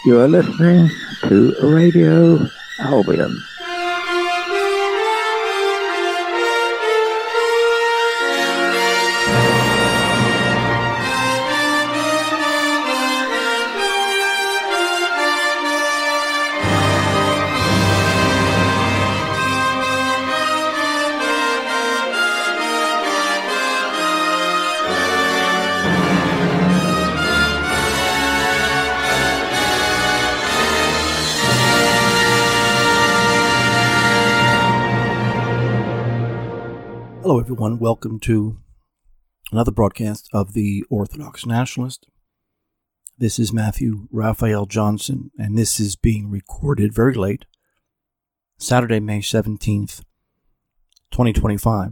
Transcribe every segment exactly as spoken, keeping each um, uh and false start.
You are listening to Radio Albion. Hello, everyone. Welcome to another broadcast of the Orthodox Nationalist. This is Matthew Raphael Johnson, and this is being recorded very late, Saturday, May seventeenth, twenty twenty-five.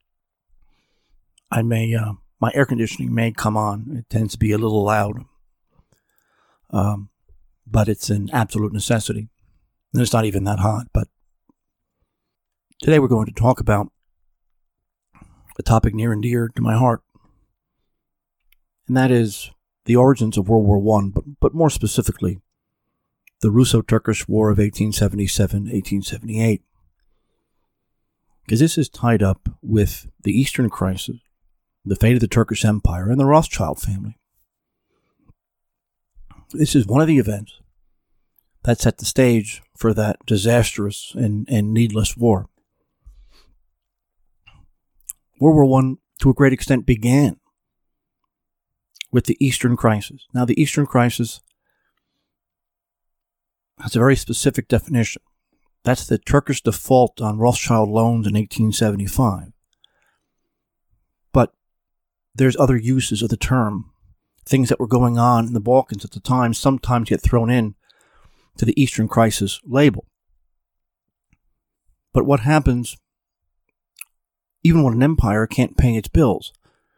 I may, uh, my air conditioning may come on. It tends to be a little loud, um, but it's an absolute necessity. And it's not even that hot, but today we're going to talk about a topic near and dear to my heart, and that is the origins of World War One, but, but more specifically, the Russo-Turkish War of eighteen seventy-seven to eighteen seventy-eight. Because this is tied up with the Eastern Crisis, the fate of the Turkish Empire, and the Rothschild family. This is one of the events that set the stage for that disastrous and, and needless war. World War One, to a great extent, began with the Eastern Crisis. Now, the Eastern Crisis has a very specific definition. That's the Turkish default on Rothschild loans in eighteen seventy-five. But there's other uses of the term. Things that were going on in the Balkans at the time sometimes get thrown in to the Eastern Crisis label. But what happens even when an empire can't pay its bills,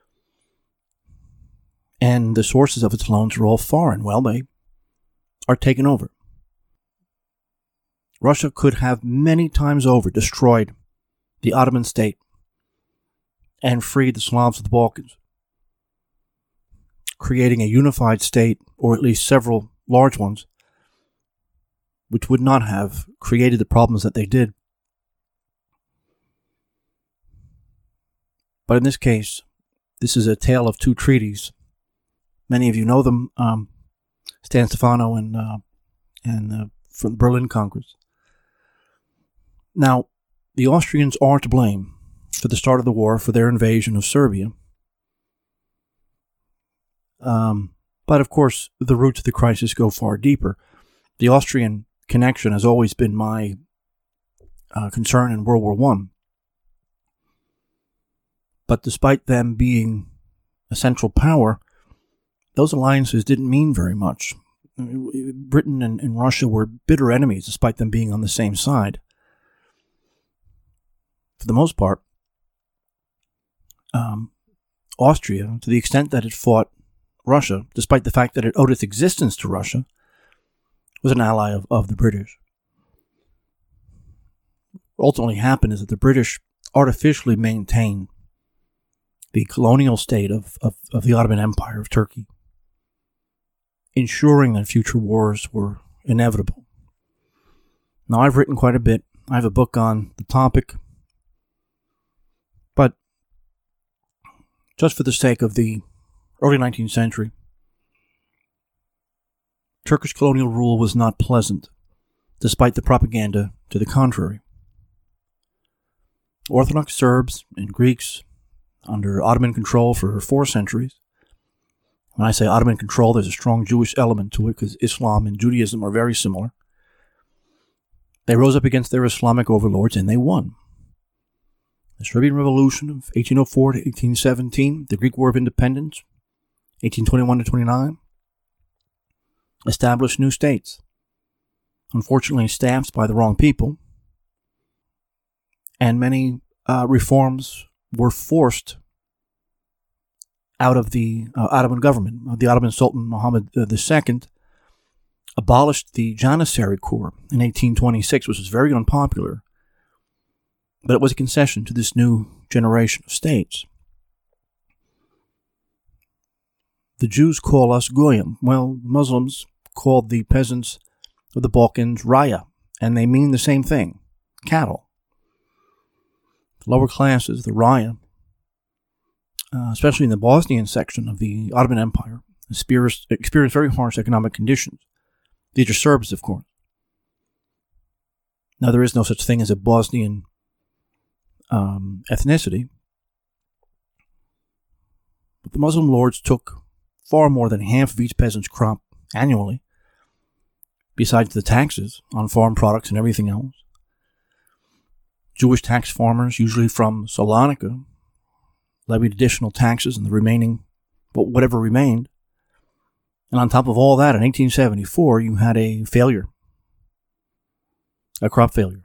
and the sources of its loans are all foreign? Well, they are taken over. Russia could have many times over destroyed the Ottoman state and freed the Slavs of the Balkans, creating a unified state, or at least several large ones, which would not have created the problems that they did. But in this case, this is a tale of two treaties. Many of you know them, um, San Stefano and uh, and uh, from the Berlin Congress. Now, the Austrians are to blame for the start of the war, for their invasion of Serbia. Um, but of course, the roots of the crisis go far deeper. The Austrian connection has always been my uh, concern in World War One. But despite them being a central power, those alliances didn't mean very much. Britain and, and Russia were bitter enemies, despite them being on the same side. For the most part, um, Austria, to the extent that it fought Russia, despite the fact that it owed its existence to Russia, was an ally of, of the British. What ultimately happened is that the British artificially maintained the colonial state of, of, of the Ottoman Empire of Turkey, ensuring that future wars were inevitable. Now, I've written quite a bit. I have a book on the topic, but just for the sake of the early nineteenth century, Turkish colonial rule was not pleasant, despite the propaganda to the contrary. Orthodox Serbs and Greeks under Ottoman control for four centuries. When I say Ottoman control, there's a strong Jewish element to it because Islam and Judaism are very similar. They rose up against their Islamic overlords and they won. The Serbian Revolution of eighteen oh four to eighteen seventeen, the Greek War of Independence, eighteen twenty-one to twenty-nine, established new states, unfortunately staffed by the wrong people, and many uh, reforms were forced out of the uh, Ottoman government. The Ottoman Sultan Muhammad the Second abolished the Janissary Corps in eighteen twenty-six, which was very unpopular, but it was a concession to this new generation of states. The Jews call us Goyim. Well, Muslims called the peasants of the Balkans raya, and they mean the same thing, cattle. The lower classes, the raya, uh, especially in the Bosnian section of the Ottoman Empire, experienced, experienced very harsh economic conditions. These are Serbs, of course. Now, there is no such thing as a Bosnian um, ethnicity, but the Muslim lords took far more than half of each peasant's crop annually, besides the taxes on farm products and everything else. Jewish tax farmers, usually from Salonika, levied additional taxes on the remaining, well, whatever remained. And on top of all that, in eighteen seventy-four, you had a failure, a crop failure.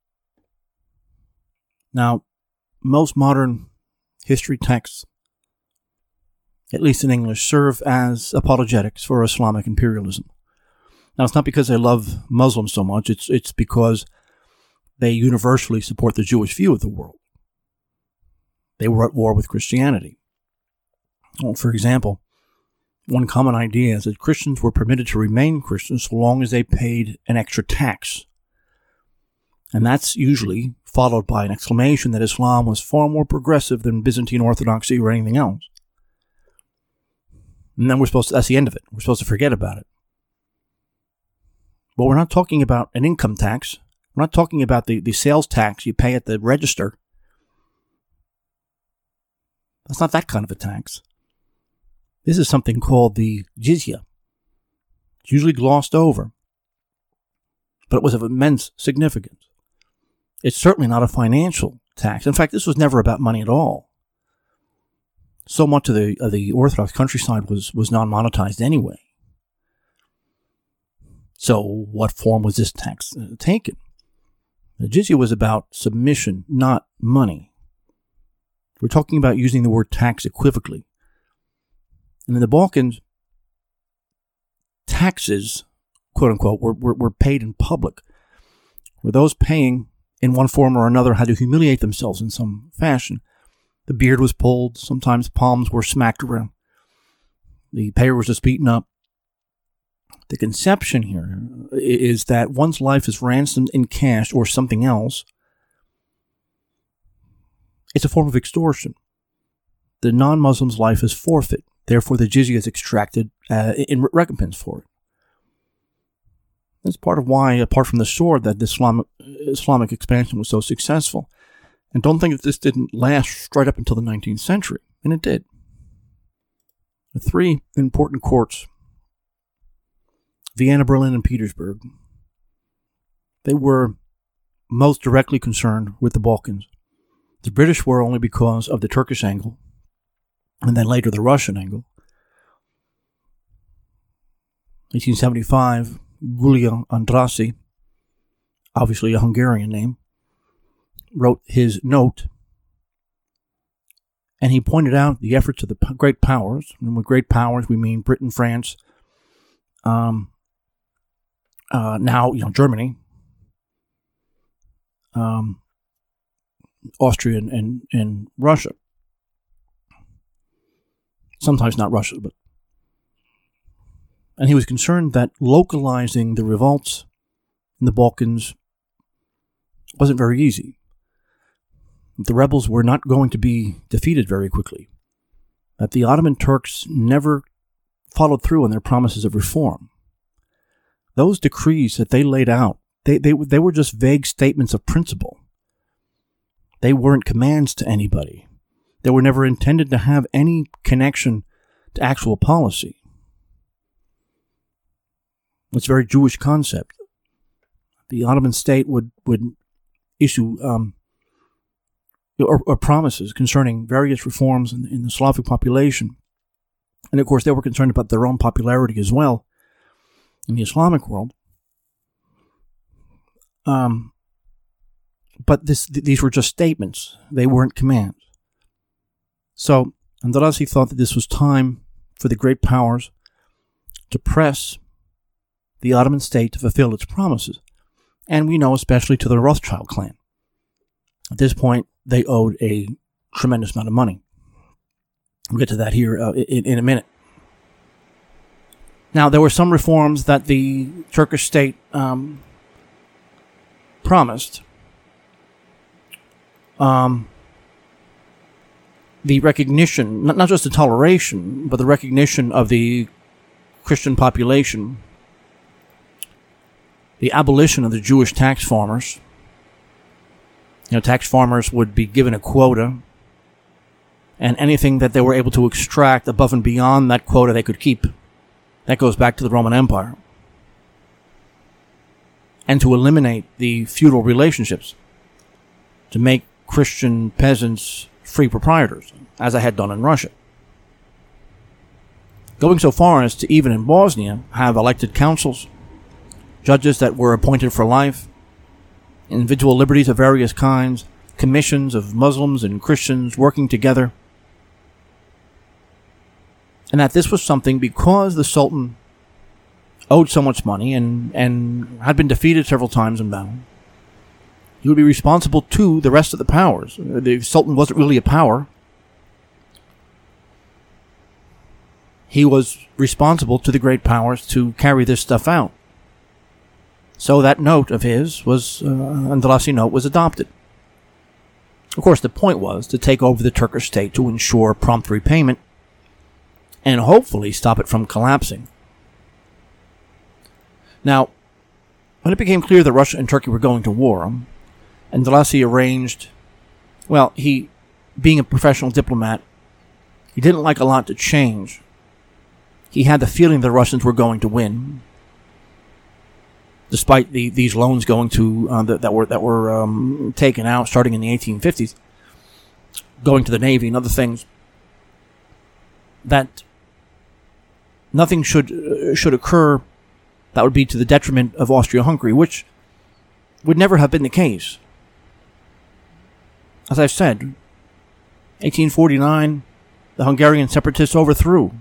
Now, most modern history texts, at least in English, serve as apologetics for Islamic imperialism. Now, it's not because they love Muslims so much, it's it's because they universally support the Jewish view of the world. They were at war with Christianity. Well, for example, one common idea is that Christians were permitted to remain Christians so long as they paid an extra tax. And that's usually followed by an exclamation that Islam was far more progressive than Byzantine Orthodoxy or anything else. And then we're supposed to, that's the end of it. We're supposed to forget about it. But we're not talking about an income tax. We're not talking about the, the sales tax you pay at the register. That's not that kind of a tax. This is something called the jizya. It's usually glossed over, but it was of immense significance. It's certainly not a financial tax. In fact, this was never about money at all. So much of the of the Orthodox countryside was, was non-monetized anyway. So what form was this tax uh, taken? The jizya was about submission, not money. We're talking about using the word tax equivocally. And in the Balkans, taxes, quote unquote, were, were, were paid in public, where those paying in one form or another had to humiliate themselves in some fashion. The beard was pulled, sometimes palms were smacked around, the payer was just beaten up. The conception here is that one's life is ransomed in cash or something else. It's a form of extortion. The non-Muslim's life is forfeit. Therefore, the jizya is extracted uh, in recompense for it. That's part of why, apart from the sword, that the Islamic, Islamic expansion was so successful. And don't think that this didn't last right up until the nineteenth century. And it did. The three important courts, Vienna, Berlin, and Petersburg, they were most directly concerned with the Balkans. The British were only because of the Turkish angle, and then later the Russian angle. eighteen seventy-five, Gulia Andrassy, obviously a Hungarian name, wrote his note, and he pointed out the efforts of the great powers, and with great powers we mean Britain, France, um, uh, now you know Germany, um, Austria, and, and, and Russia. Sometimes not Russia, but and he was concerned that localizing the revolts in the Balkans wasn't very easy. The rebels were not going to be defeated very quickly. That the Ottoman Turks never followed through on their promises of reform. Those decrees that they laid out, they, they, they were just vague statements of principle. They weren't commands to anybody. They were never intended to have any connection to actual policy. It's a very Jewish concept. The Ottoman state would, would issue um, or, or promises concerning various reforms in, in the Slavic population. And of course, they were concerned about their own popularity as well in the Islamic world. Um, but this, th- these were just statements. They weren't commands. So Andrassy thought that this was time for the great powers to press the Ottoman state to fulfill its promises. And we know especially to the Rothschild clan. At this point, they owed a tremendous amount of money. We'll get to that here uh, in, in a minute. Now, there were some reforms that the Turkish state um, promised. Um, the recognition, not, not just the toleration, but the recognition of the Christian population, the abolition of the Jewish tax farmers. You know, tax farmers would be given a quota, and anything that they were able to extract above and beyond that quota they could keep. That goes back to the Roman Empire. And to eliminate the feudal relationships, to make Christian peasants free proprietors, as I had done in Russia. Going so far as to even in Bosnia have elected councils, judges that were appointed for life, individual liberties of various kinds, commissions of Muslims and Christians working together. And that this was something because the Sultan owed so much money and, and had been defeated several times in battle, he would be responsible to the rest of the powers. The Sultan wasn't really a power. He was responsible to the great powers to carry this stuff out. So that note of his was, uh, Andalusi note, was adopted. Of course, the point was to take over the Turkish state to ensure prompt repayment and hopefully stop it from collapsing. Now, when it became clear that Russia and Turkey were going to war, Andalusi arranged, well, he, being a professional diplomat, he didn't like a lot to change. He had the feeling the Russians were going to win, despite the, these loans going to uh, that, that were that were um, taken out starting in the eighteen fifties, going to the Navy and other things. That nothing should uh, should occur that would be to the detriment of Austria-Hungary, which would never have been the case. As I've said, eighteen forty-nine, the Hungarian separatists overthrew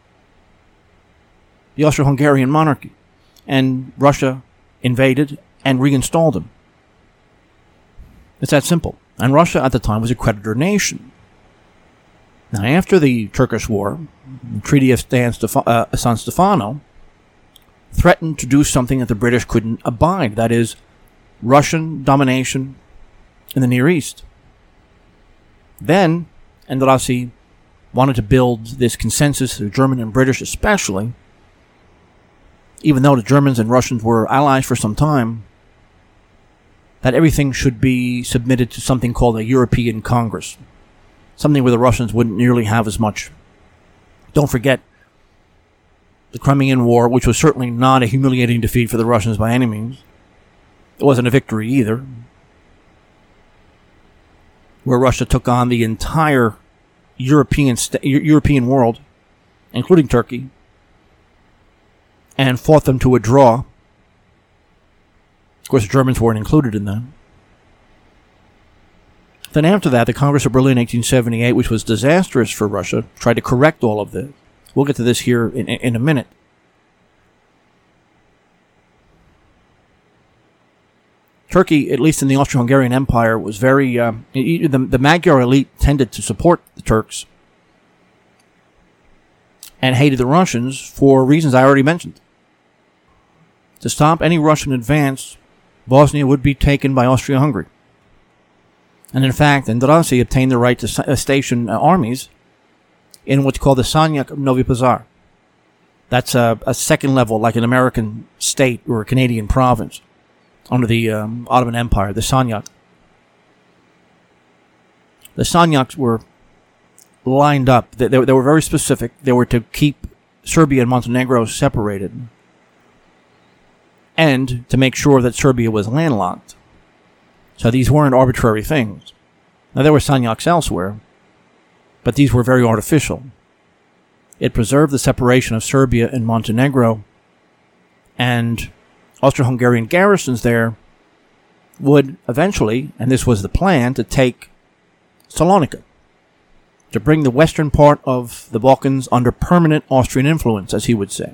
the Austro-Hungarian monarchy, and Russia invaded and reinstalled them. It's that simple. And Russia at the time was a creditor nation. Now, after the Turkish War, the Treaty of San, Stef- uh, San Stefano threatened to do something that the British couldn't abide, that is, Russian domination in the Near East. Then, Andalusi wanted to build this consensus, the German and British especially, even though the Germans and Russians were allies for some time, that everything should be submitted to something called a European Congress, something where the Russians wouldn't nearly have as much. Don't forget the Crimean War, which was certainly not a humiliating defeat for the Russians by any means. It wasn't a victory either, where Russia took on the entire European st- European world, including Turkey, and fought them to a draw. Of course, the Germans weren't included in that. Then after that, the Congress of Berlin, eighteen seventy-eight, which was disastrous for Russia, tried to correct all of this. We'll get to this here in, in a minute. Turkey, at least in the Austro-Hungarian Empire, was very... Uh, the, the Magyar elite tended to support the Turks and hated the Russians for reasons I already mentioned. To stop any Russian advance, Bosnia would be taken by Austria-Hungary. And in fact, Andalusi obtained the right to station armies in what's called the Sanjak of Novi Pazar. That's a, a second level, like an American state or a Canadian province under the um, Ottoman Empire, the Sanjak. The Sanjaks were lined up. They, they, they were very specific. They were to keep Serbia and Montenegro separated and to make sure that Serbia was landlocked. So these weren't arbitrary things. Now, there were Sanjaks elsewhere, but these were very artificial. It preserved the separation of Serbia and Montenegro, and Austro-Hungarian garrisons there would eventually, and this was the plan, to take Salonika, to bring the western part of the Balkans under permanent Austrian influence, as he would say.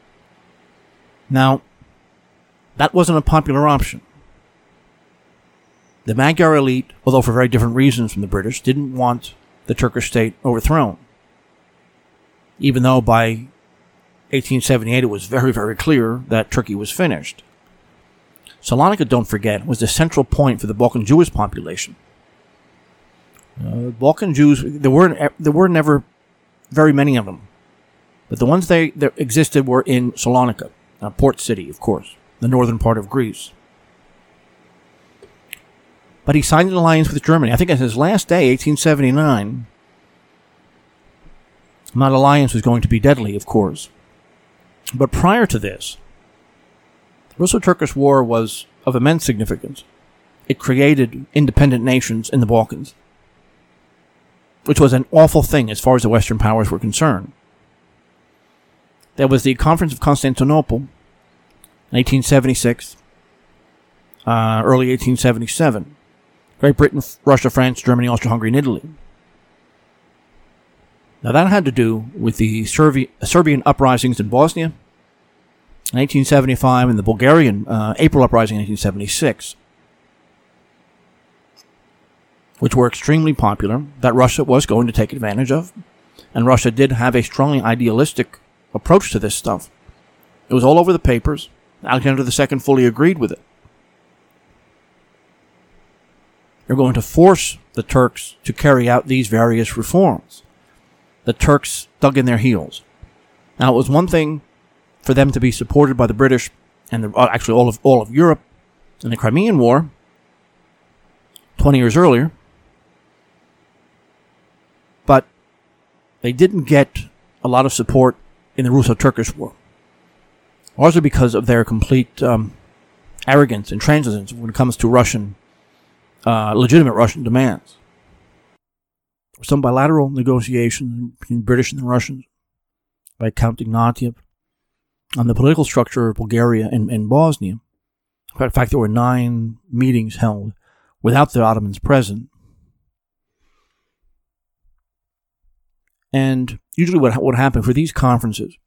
Now, that wasn't a popular option. The Magyar elite, although for very different reasons from the British, didn't want the Turkish state overthrown, even though by eighteen seventy-eight, it was very, very clear that Turkey was finished. Salonika, don't forget, was the central point for the Balkan Jewish population. Uh, Balkan Jews, there were there were never very many of them, but the ones they that existed were in Salonika, a port city, of course, the northern part of Greece. But he signed an alliance with Germany. I think on his last day, eighteen seventy-nine, that alliance was going to be deadly, of course. But prior to this, the Russo-Turkish War was of immense significance. It created independent nations in the Balkans, which was an awful thing as far as the Western powers were concerned. There was the Conference of Constantinople in eighteen seventy-six, uh, early eighteen seventy-seven. Great Britain, Russia, France, Germany, Austria-Hungary, and Italy. Now that had to do with the Serbi- Serbian uprisings in Bosnia in eighteen seventy-five and the Bulgarian uh, April uprising in eighteen seventy-six, which were extremely popular, that Russia was going to take advantage of. And Russia did have a strongly idealistic approach to this stuff. It was all over the papers. Alexander the Second fully agreed with it. They're going to force the Turks to carry out these various reforms. The Turks dug in their heels. Now, it was one thing for them to be supported by the British and the, actually all of all of Europe in the Crimean War twenty years earlier, but they didn't get a lot of support in the Russo-Turkish War, largely because of their complete um, arrogance and transigence when it comes to Russian, uh, legitimate Russian demands. Some bilateral negotiations between British and the Russians by Count Ignatieff on the political structure of Bulgaria and, and Bosnia. In fact, there were nine meetings held without the Ottomans present. And usually what would happen for these conferences,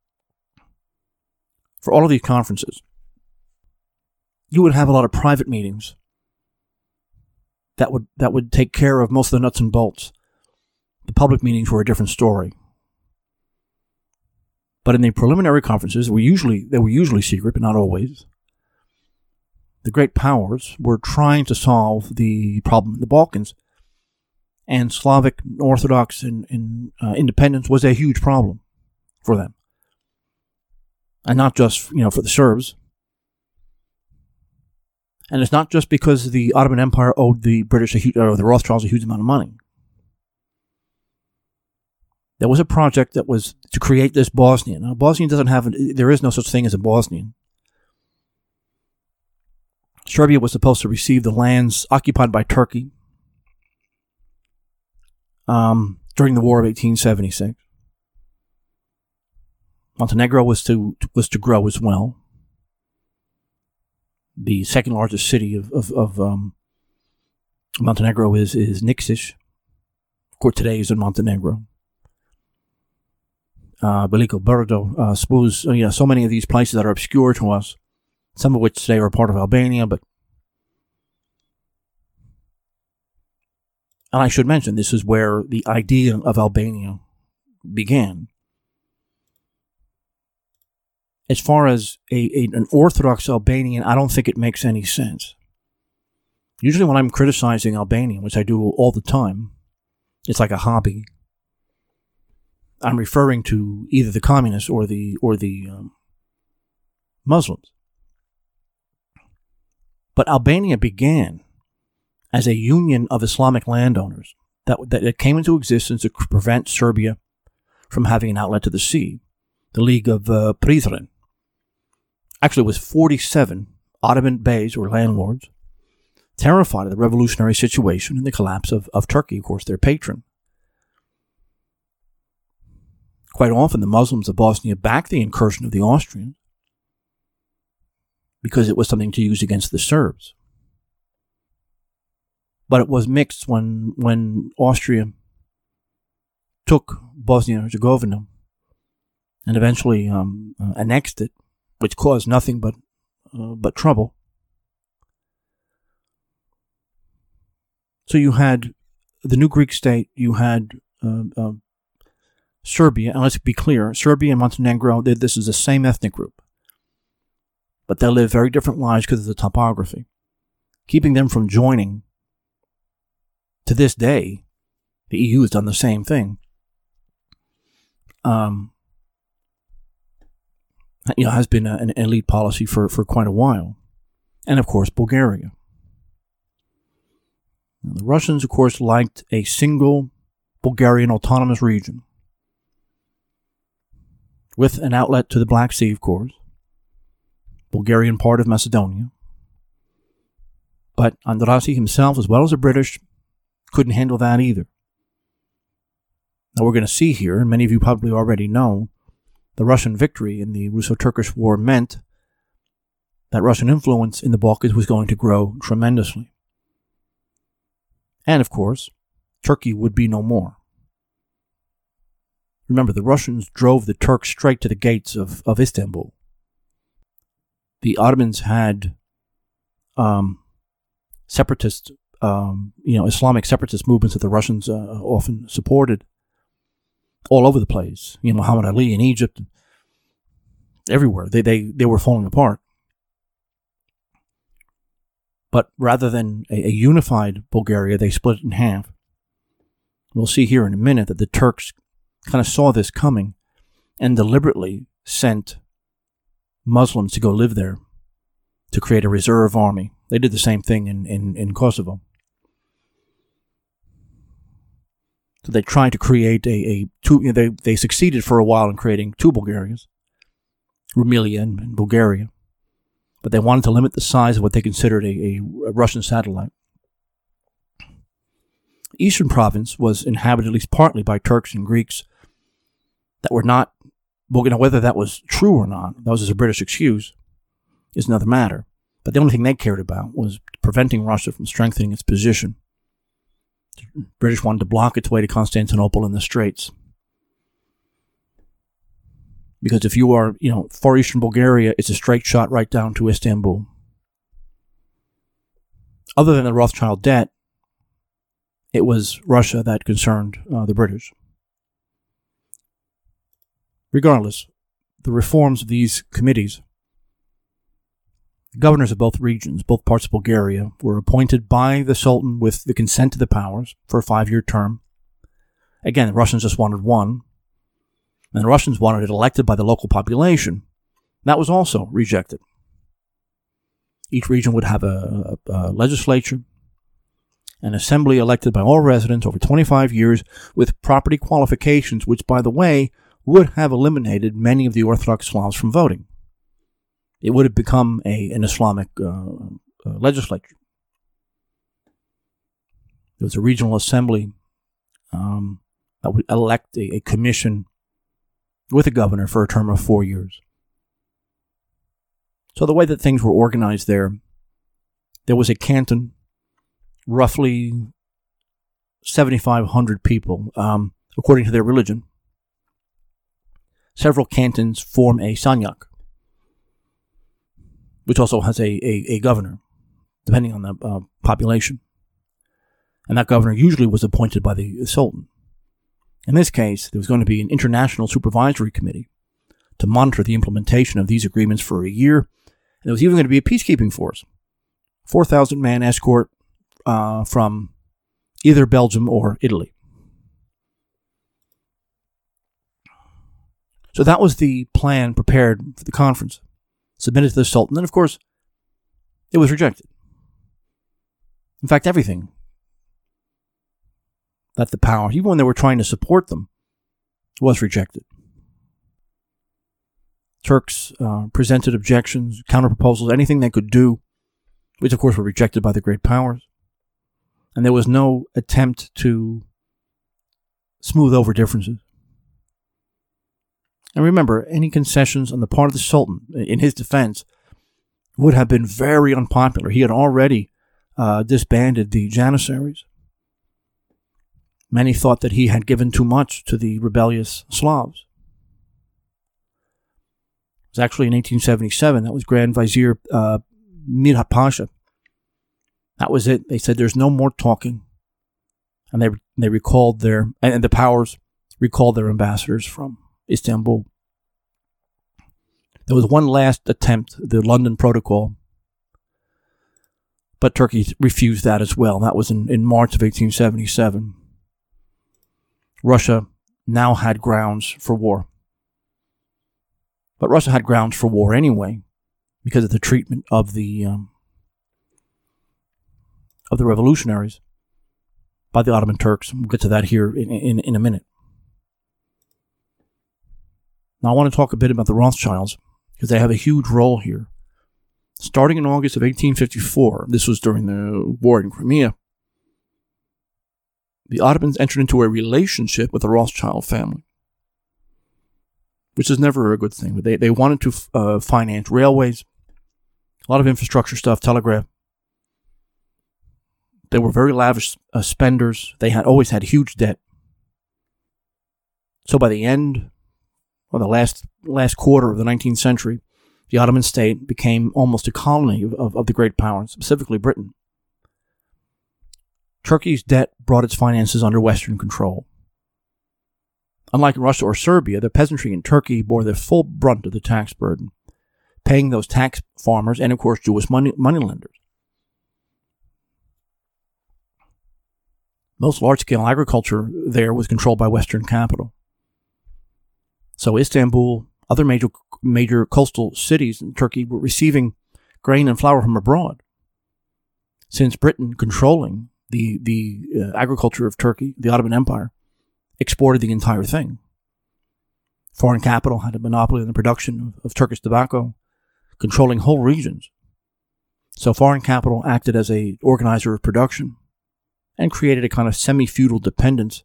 for all of these conferences, you would have a lot of private meetings that would that would take care of most of the nuts and bolts. The public meetings were a different story. But in the preliminary conferences, were usually they were usually secret, but not always. The great powers were trying to solve the problem in the Balkans, and Slavic Orthodox and, and uh, independence was a huge problem for them, and not just you know for the Serbs. And it's not just because the Ottoman Empire owed the British a huge, or the Rothschilds a huge amount of money. There was a project that was to create this Bosnian. Now, Bosnian doesn't have, an, there is no such thing as a Bosnian. Serbia was supposed to receive the lands occupied by Turkey um, during the War of eighteen seventy-six. Montenegro was to was to grow as well. The second largest city of of, of um, Montenegro is is Nikšić. Of course, today is in Montenegro. Uh, Veliko Brdo, uh, Spuz, you know, so many of these places that are obscure to us, some of which today are part of Albania, but and I should mention, this is where the idea of Albania began. As far as a, a an Orthodox Albanian, I don't think it makes any sense. Usually when I'm criticizing Albania, which I do all the time, it's like a hobby. I'm referring to either the communists or the or the um, Muslims. But Albania began as a union of Islamic landowners that that it came into existence to prevent Serbia from having an outlet to the sea. The League of uh, Prizren. Actually, it was forty-seven Ottoman beys or landlords, terrified of the revolutionary situation and the collapse of, of Turkey, of course, their patron. Quite often, the Muslims of Bosnia backed the incursion of the Austrians because it was something to use against the Serbs. But it was mixed when when Austria took Bosnia and Herzegovina and eventually um, uh, annexed it, which caused nothing but uh, but trouble. So you had the new Greek state, you had uh, uh, Serbia, and let's be clear, Serbia and Montenegro, this is the same ethnic group. But they live very different lives because of the topography. Keeping them from joining, to this day, the E U has done the same thing. Um, you know, has been a, an elite policy for, for quite a while. And, of course, Bulgaria. Now, the Russians, of course, liked a single Bulgarian autonomous region with an outlet to the Black Sea, of course, Bulgarian part of Macedonia. But Andrassy himself, as well as the British, couldn't handle that either. Now, we're going to see here, and many of you probably already know, the Russian victory in the Russo-Turkish War meant that Russian influence in the Balkans was going to grow tremendously. And, of course, Turkey would be no more. Remember, the Russians drove the Turks straight to the gates of, of Istanbul. The Ottomans had um, separatist, um, you know, Islamic separatist movements that the Russians uh, often supported all over the place. You know, Muhammad Ali in Egypt, everywhere. They, they, they were falling apart. But rather than a, a unified Bulgaria, they split it in half. We'll see here in a minute that the Turks kind of saw this coming and deliberately sent Muslims to go live there to create a reserve army. They did the same thing in, in, in Kosovo. So they tried to create a, a two, you know, they, they succeeded for a while in creating two Bulgarias, Rumelia and, and Bulgaria. But they wanted to limit the size of what they considered a, a, a Russian satellite. The Eastern province was inhabited at least partly by Turks and Greeks that were not, well, you know, whether that was true or not, that was just a British excuse, is another matter. But the only thing they cared about was preventing Russia from strengthening its position. The British wanted to block its way to Constantinople and the Straits. Because if you are, you know, far eastern Bulgaria, it's a straight shot right down to Istanbul. Other than the Rothschild debt, it was Russia that concerned uh, the British. Regardless, the reforms of these committees, the governors of both regions, both parts of Bulgaria, were appointed by the Sultan with the consent of the powers for a five-year term. Again, the Russians just wanted one. And the Russians wanted it elected by the local population. That was also rejected. Each region would have a, a, a legislature, an assembly elected by all residents over twenty-five years with property qualifications, which, by the way, would have eliminated many of the Orthodox Slavs from voting. It would have become a, an Islamic uh, uh, legislature. There was a regional assembly um, that would elect a, a commission with a governor for a term of four years. So the way that things were organized there, there was a canton, roughly seventy-five hundred people, um, according to their religion. Several cantons form a sanjak, which also has a, a, a governor, depending on the uh, population. And that governor usually was appointed by the Sultan. In this case, there was going to be an international supervisory committee to monitor the implementation of these agreements for a year. And there was even going to be a peacekeeping force, four thousand man escort uh, from either Belgium or Italy. So that was the plan prepared for the conference, submitted to the Sultan, and of course, it was rejected. In fact, everything that the power, even when they were trying to support them, was rejected. Turks uh, presented objections, counter-proposals, anything they could do, which of course were rejected by the great powers. And there was no attempt to smooth over differences. And remember, any concessions on the part of the Sultan, in his defense, would have been very unpopular. He had already uh, disbanded the Janissaries. Many thought that he had given too much to the rebellious Slavs. It was actually in eighteen seventy-seven, that was Grand Vizier uh, Midhat Pasha. That was it. They said there's no more talking. And they they recalled their, and the powers recalled their ambassadors from Istanbul. There was one last attempt, the London Protocol, but Turkey refused that as well. That was in, in March of eighteen seventy-seven. Russia now had grounds for war. But Russia had grounds for war anyway because of the treatment of the um, of the revolutionaries by the Ottoman Turks. We'll get to that here in, in, in a minute. Now I want to talk a bit about the Rothschilds because they have a huge role here. Starting in August of eighteen fifty-four, this was during the war in Crimea, the Ottomans entered into a relationship with the Rothschild family, which is never a good thing. But they, they wanted to uh, finance railways, a lot of infrastructure stuff, telegraph. They were very lavish uh, spenders. They had always had huge debt. So by the end, or the last last quarter of the nineteenth century, the Ottoman state became almost a colony of, of, of the great powers, specifically Britain. Turkey's debt brought its finances under Western control. Unlike in Russia or Serbia, the peasantry in Turkey bore the full brunt of the tax burden, paying those tax farmers and, of course, Jewish money moneylenders. Most large-scale agriculture there was controlled by Western capital. So Istanbul, other major major coastal cities in Turkey were receiving grain and flour from abroad. Since Britain controlling the the uh, agriculture of Turkey, the Ottoman Empire exported the entire thing. Foreign capital had a monopoly on the production of, of Turkish tobacco, controlling whole regions. So foreign capital acted as a organizer of production and created a kind of semi-feudal dependence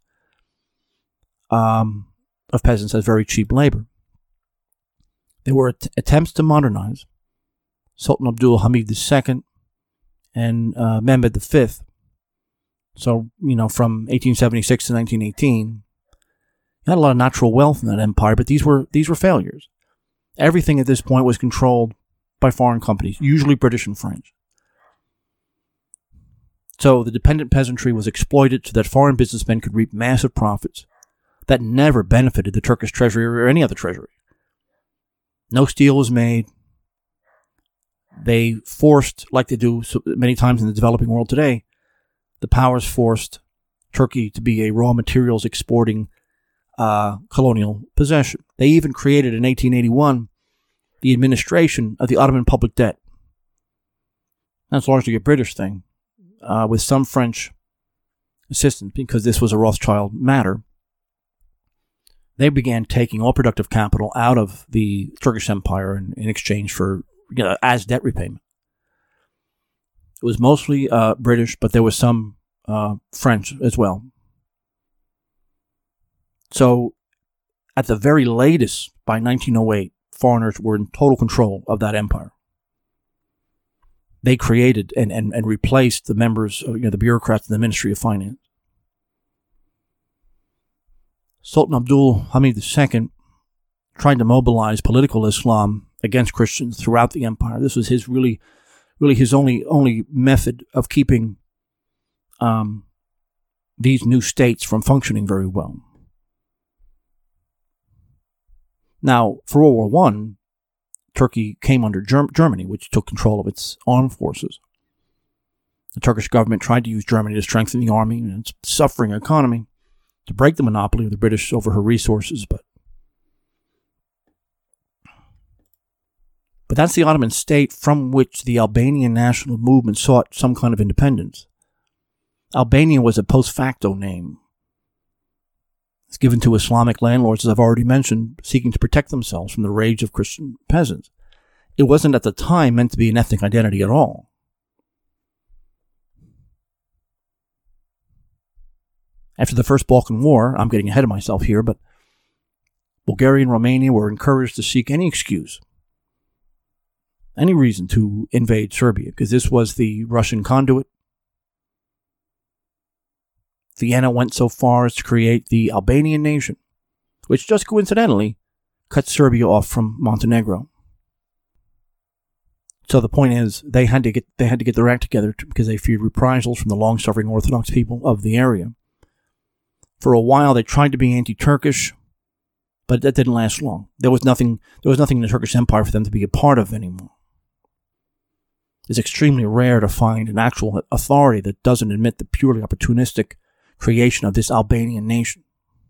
um, of peasants as very cheap labor. There were att- attempts to modernize. Sultan Abdul Hamid the Second and uh, Mehmed the Fifth. So, you know, from eighteen seventy-six to nineteen eighteen, you had a lot of natural wealth in that empire, but these were these were failures. Everything at this point was controlled by foreign companies, usually British and French. So the dependent peasantry was exploited so that foreign businessmen could reap massive profits that never benefited the Turkish treasury or any other treasury. No steel was made. They forced, like they do so many times in the developing world today, the powers forced Turkey to be a raw materials exporting uh, colonial possession. They even created in eighteen eighty-one the administration of the Ottoman public debt. That's largely a British thing, uh, with some French assistance because this was a Rothschild matter. They began taking all productive capital out of the Turkish Empire in, in exchange for, you know, as debt repayment. It was mostly uh, British, but there was some uh, French as well. So, at the very latest, by nineteen oh eight, foreigners were in total control of that empire. They created and, and, and replaced the members, of, you know, the bureaucrats in the Ministry of Finance. Sultan Abdul Hamid the Second tried to mobilize political Islam against Christians throughout the empire. This was his really, really his only only method of keeping um, these new states from functioning very well. Now, for World War One, Turkey came under Germ- Germany, which took control of its armed forces. The Turkish government tried to use Germany to strengthen the army and its suffering economy, to break the monopoly of the British over her resources, but but that's the Ottoman state from which the Albanian national movement sought some kind of independence. Albania was a post facto name. It's given to Islamic landlords, as I've already mentioned, seeking to protect themselves from the rage of Christian peasants. It wasn't at the time meant to be an ethnic identity at all. After the First Balkan War, I'm getting ahead of myself here, but Bulgaria and Romania were encouraged to seek any excuse, any reason to invade Serbia, because this was the Russian conduit. Vienna went so far as to create the Albanian nation, which just coincidentally cut Serbia off from Montenegro. So the point is, they had to get they had to get their act together to, because they feared reprisals from the long-suffering Orthodox people of the area For a while, they tried to be anti-Turkish, but that didn't last long. There was nothing, there was nothing in the Turkish Empire for them to be a part of anymore. It's extremely rare to find an actual authority that doesn't admit the purely opportunistic creation of this Albanian nation.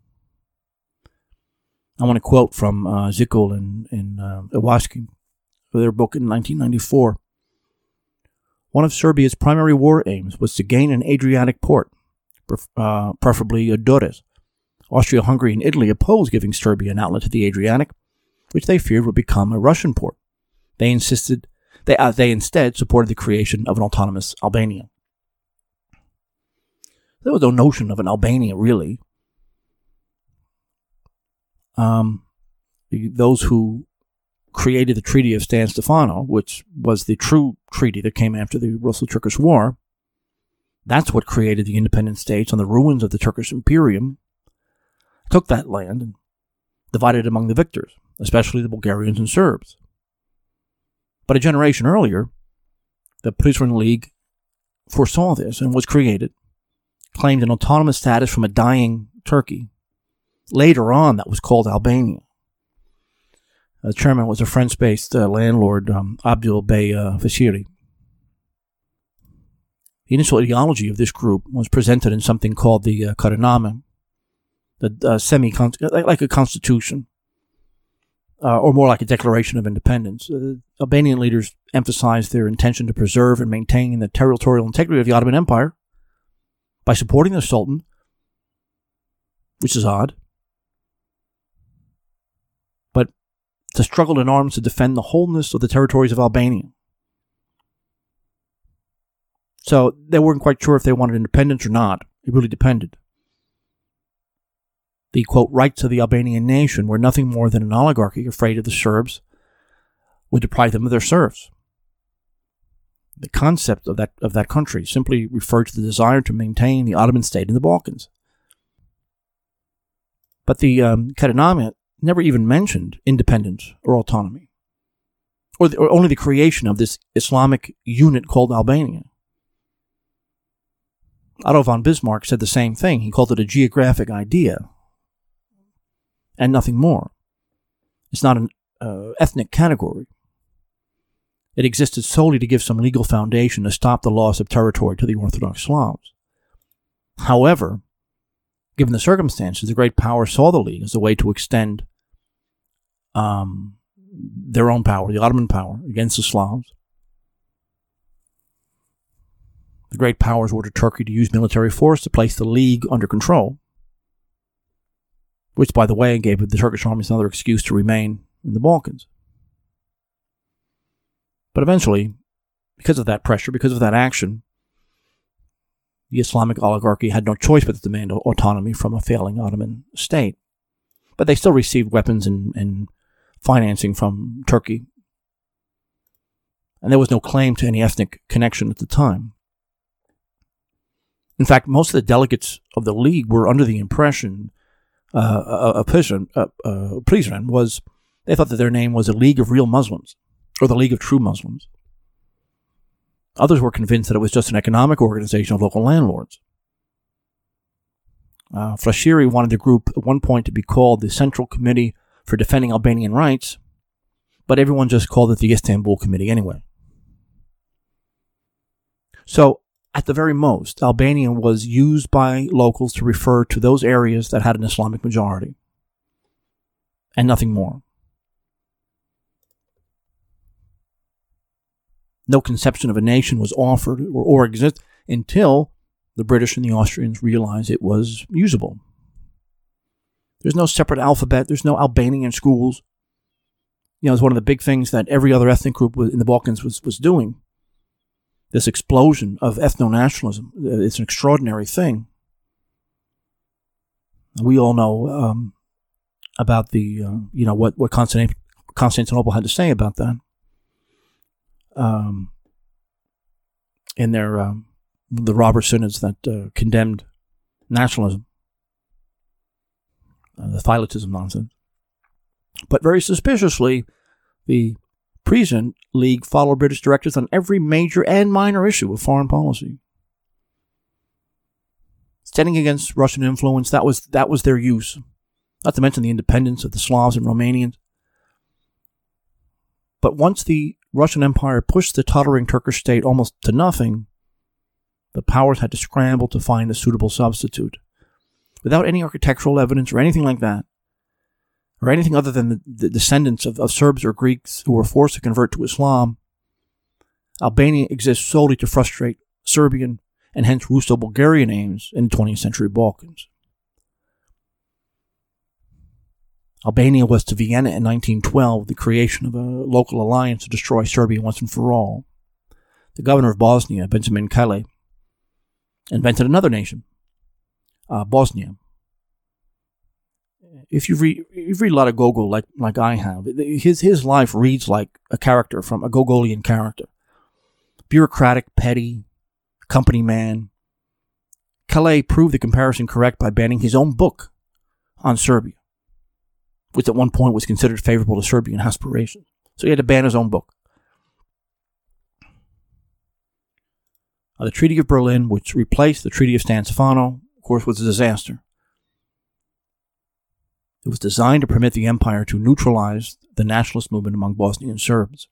I want to quote from uh, Zickel and, and uh, Iwaski, their book in nineteen ninety-four. One of Serbia's primary war aims was to gain an Adriatic port, uh, preferably Durrës. Austria-Hungary and Italy opposed giving Serbia an outlet to the Adriatic, which they feared would become a Russian port. They insisted they uh, they instead supported the creation of an autonomous Albania. There was no notion of an Albania, really. Um, those who created the Treaty of San Stefano, which was the true treaty that came after the Russo-Turkish War, that's what created the independent states on the ruins of the Turkish Imperium, took that land and divided it among the victors, especially the Bulgarians and Serbs. But a generation earlier, the Prizren League foresaw this and was created, claimed an autonomous status from a dying Turkey. Later on, that was called Albania. The chairman was a French-based uh, landlord, um, Abdul Bey uh, Fashiri. The initial ideology of this group was presented in something called the uh, Karaname, the uh, semi like a constitution, uh, or more like a declaration of independence. Uh, Albanian leaders emphasized their intention to preserve and maintain the territorial integrity of the Ottoman Empire by supporting the Sultan, which is odd, but to struggle in arms to defend the wholeness of the territories of Albania. So they weren't quite sure if they wanted independence or not. It really depended. The, quote, rights of the Albanian nation were nothing more than an oligarchy afraid of the Serbs would deprive them of their serfs. The concept of that of that country simply referred to the desire to maintain the Ottoman state in the Balkans. But the um, Karaname never even mentioned independence or autonomy, or, the, or only the creation of this Islamic unit called Albania. Otto von Bismarck said the same thing. He called it a geographic idea and nothing more. It's not an uh, ethnic category. It existed solely to give some legal foundation to stop the loss of territory to the Orthodox Slavs. However, given the circumstances, the great power saw the League as a way to extend um, their own power, the Ottoman power, against the Slavs. The great powers ordered Turkey to use military force to place the League under control, which, by the way, gave the Turkish armies another excuse to remain in the Balkans. But eventually, because of that pressure, because of that action, the Islamic oligarchy had no choice but to demand autonomy from a failing Ottoman state. But they still received weapons and, and financing from Turkey. And there was no claim to any ethnic connection at the time. In fact, most of the delegates of the League were under the impression uh, of Prizren, uh, uh, Prizren was, they thought that their name was a League of Real Muslims, or the League of True Muslims. Others were convinced that it was just an economic organization of local landlords. Uh, Fashiri wanted the group at one point to be called the Central Committee for Defending Albanian Rights, but everyone just called it the Istanbul Committee anyway. So, at the very most, Albania was used by locals to refer to those areas that had an Islamic majority, and nothing more. No conception of a nation was offered or, or exist until the British and the Austrians realized it was usable. There's no separate alphabet. There's no Albanian schools. You know, it's one of the big things that every other ethnic group in the Balkans was, was doing. This explosion of ethno-nationalism. It's an extraordinary thing. We all know um, about the, uh, you know, what, what Constantinople, Constantinople had to say about that. Um, in their um, the robber synods that uh, condemned nationalism, uh, the Philotism nonsense. But very suspiciously, the Prizren League followed British directives on every major and minor issue of foreign policy. standing against Russian influence, that was that was their use. Not to mention the independence of the Slavs and Romanians. But once the Russian Empire pushed the tottering Turkish state almost to nothing, the powers had to scramble to find a suitable substitute. Without any architectural evidence or anything like that, or anything other than the, the descendants of, of Serbs or Greeks who were forced to convert to Islam, Albania exists solely to frustrate Serbian and hence Russo-Bulgarian aims in the twentieth century Balkans. Albania was to Vienna in nineteen twelve the creation of a local alliance to destroy Serbia once and for all. The governor of Bosnia, Benjamin Kale, invented another nation, uh, Bosnia. If you read, you read a lot of Gogol like like I have, his his life reads like a character from a Gogolian character. Bureaucratic, petty, company man. Kale proved the comparison correct by banning his own book on Serbia, which at one point was considered favorable to Serbian aspirations. So he had to ban his own book. Uh, the Treaty of Berlin, which replaced the Treaty of San Stefano, of course, was a disaster. It was designed to permit the empire to neutralize the nationalist movement among Bosnian Serbs.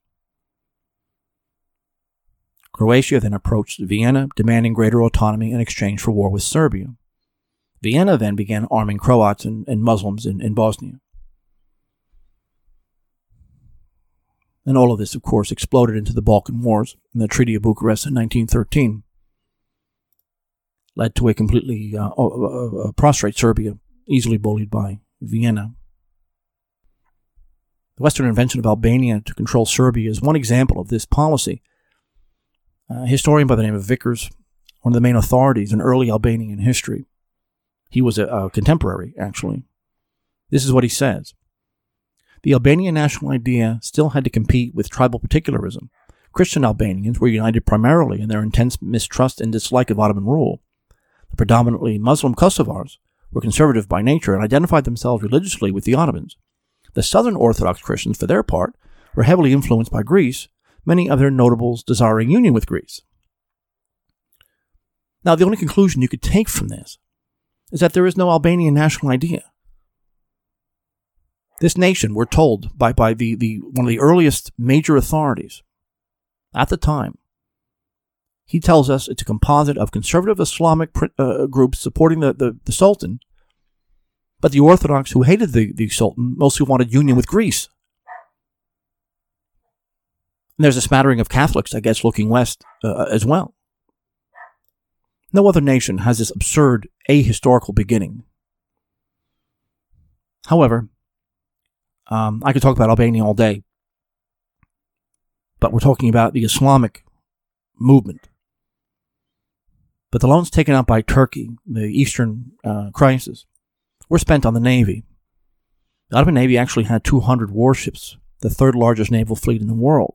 Croatia then approached Vienna, demanding greater autonomy in exchange for war with Serbia. Vienna then began arming Croats and, and Muslims in, in Bosnia. And all of this, of course, exploded into the Balkan Wars, and the Treaty of Bucharest in nineteen thirteen led to a completely uh, uh, uh, prostrate Serbia, easily bullied by Vienna. The Western invention of Albania to control Serbia is one example of this policy. A historian by the name of Vickers, one of the main authorities in early Albanian history, he was a, a contemporary, actually. This is what he says. The Albanian national idea still had to compete with tribal particularism. Christian Albanians were united primarily in their intense mistrust and dislike of Ottoman rule. The predominantly Muslim Kosovars were conservative by nature and identified themselves religiously with the Ottomans. The Southern Orthodox Christians, for their part, were heavily influenced by Greece, many of their notables desiring union with Greece. Now, the only conclusion you could take from this is that there is no Albanian national idea. This nation, we're told by, by the, the one of the earliest major authorities at the time, he tells us it's a composite of conservative Islamic uh, groups supporting the, the, the Sultan, but the Orthodox who hated the, the Sultan mostly wanted union with Greece. And there's a smattering of Catholics, I guess, looking west uh, as well. No other nation has this absurd ahistorical beginning. However, um, I could talk about Albania all day, but we're talking about the Islamic movement. But the loans taken out by Turkey, the Eastern uh, crisis, were spent on the Navy. The Ottoman Navy actually had two hundred warships, the third largest naval fleet in the world.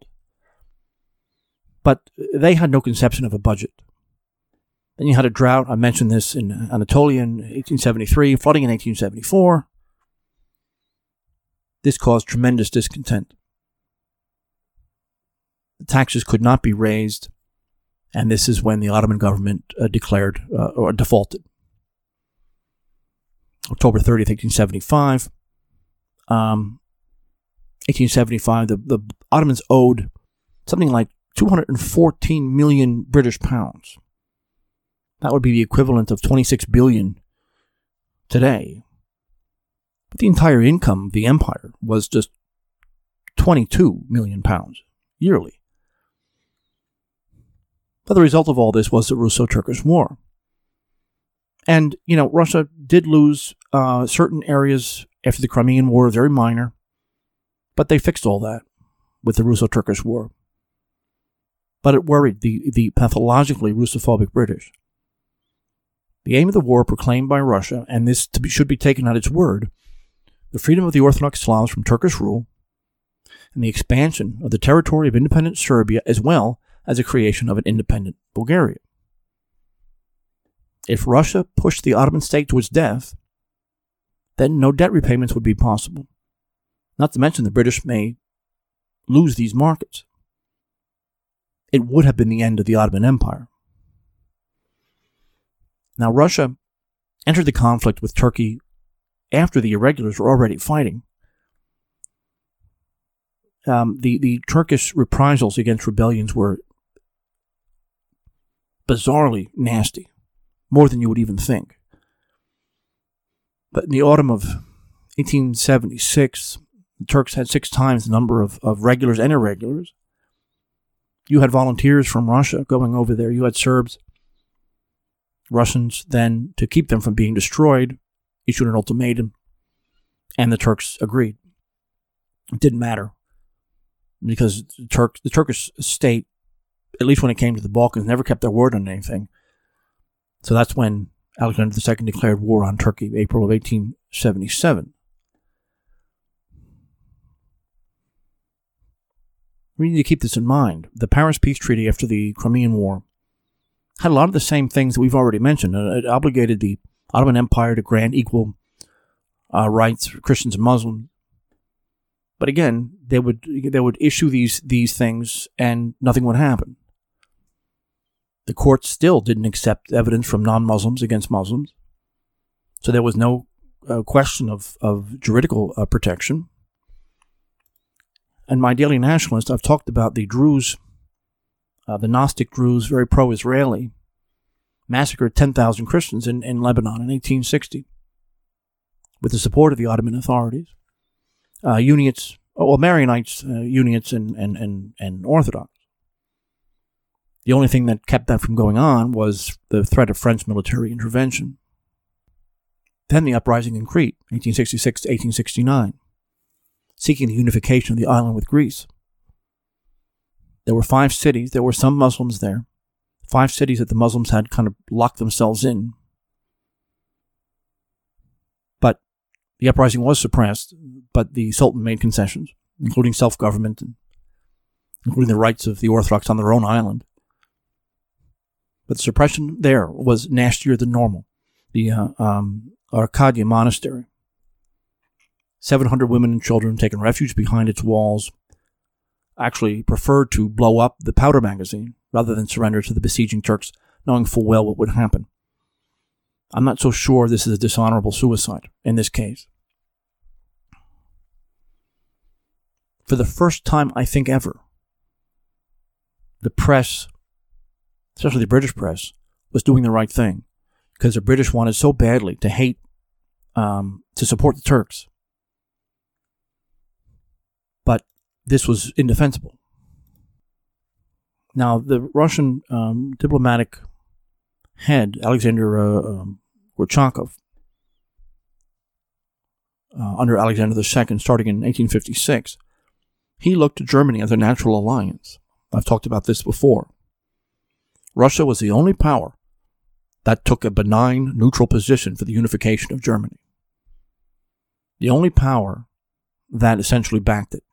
But they had no conception of a budget. Then you had a drought. I mentioned this in Anatolia in eighteen seventy-three, flooding in eighteen seventy-four. This caused tremendous discontent. The taxes could not be raised, and this is when the Ottoman government uh, declared uh, or defaulted. October thirtieth, eighteen seventy-five. Um, eighteen seventy-five, the, the Ottomans owed something like two hundred fourteen million British pounds. That would be the equivalent of twenty-six billion today. But the entire income of the empire was just twenty-two million pounds yearly. But the result of all this was the Russo-Turkish War. And, you know, Russia did lose uh, certain areas after the Crimean War, very minor, but they fixed all that with the Russo-Turkish War. But it worried the, the pathologically Russophobic British. The aim of the war proclaimed by Russia, and this to be, should be taken at its word, the freedom of the Orthodox Slavs from Turkish rule, and the expansion of the territory of independent Serbia, as well as the creation of an independent Bulgaria. If Russia pushed the Ottoman state to its death, then no debt repayments would be possible. Not to mention the British may lose these markets. It would have been the end of the Ottoman Empire. Now, Russia entered the conflict with Turkey after the irregulars were already fighting. Um, the, the Turkish reprisals against rebellions were bizarrely nasty, more than you would even think. But in the autumn of eighteen seventy-six, the Turks had six times the number of, of regulars and irregulars. You had volunteers from Russia going over there. You had Serbs. Russians then, to keep them from being destroyed, issued an ultimatum, and the Turks agreed. It didn't matter, because the, Turk, the Turkish state, at least when it came to the Balkans, never kept their word on anything. So that's when Alexander the Second declared war on Turkey, April of eighteen seventy-seven. We need to keep this in mind. The Paris Peace Treaty after the Crimean War had a lot of the same things that we've already mentioned. It obligated the Ottoman Empire to grant equal uh, rights for Christians and Muslims. But again, they would they would issue these these things and nothing would happen. The courts still didn't accept evidence from non-Muslims against Muslims. So there was no uh, question of, of juridical uh, protection. In my Daily Nationalist, I've talked about the Druze, uh, the Gnostic Druze, very pro-Israeli, massacred ten thousand Christians in, in Lebanon in eighteen sixty with the support of the Ottoman authorities. Uh, Uniates, well, Maronites, uh, Uniates, and, and, and, and Orthodox. The only thing that kept that from going on was the threat of French military intervention. Then the uprising in Crete, eighteen sixty-six to eighteen sixty-nine, seeking the unification of the island with Greece. There were five cities. There were some Muslims there. Five cities that the Muslims had kind of locked themselves in. But the uprising was suppressed, but the Sultan made concessions, including self-government, and including the rights of the Orthodox on their own island. But the suppression there was nastier than normal. The uh, um, Arcadia Monastery, seven hundred women and children taking refuge behind its walls, actually preferred to blow up the powder magazine rather than surrender to the besieging Turks, knowing full well what would happen. I'm not so sure this is a dishonorable suicide in this case. For the first time, I think ever, the press, especially the British press, was doing the right thing, because the British wanted so badly to hate, um, to support the Turks. But this was indefensible. Now, the Russian um, diplomatic head, Alexander uh, um, Gorchakov, uh, under Alexander the Second, starting in eighteen fifty-six, he looked to Germany as a natural alliance. I've talked about this before. Russia was the only power that took a benign, neutral position for the unification of Germany. The only power that essentially backed it.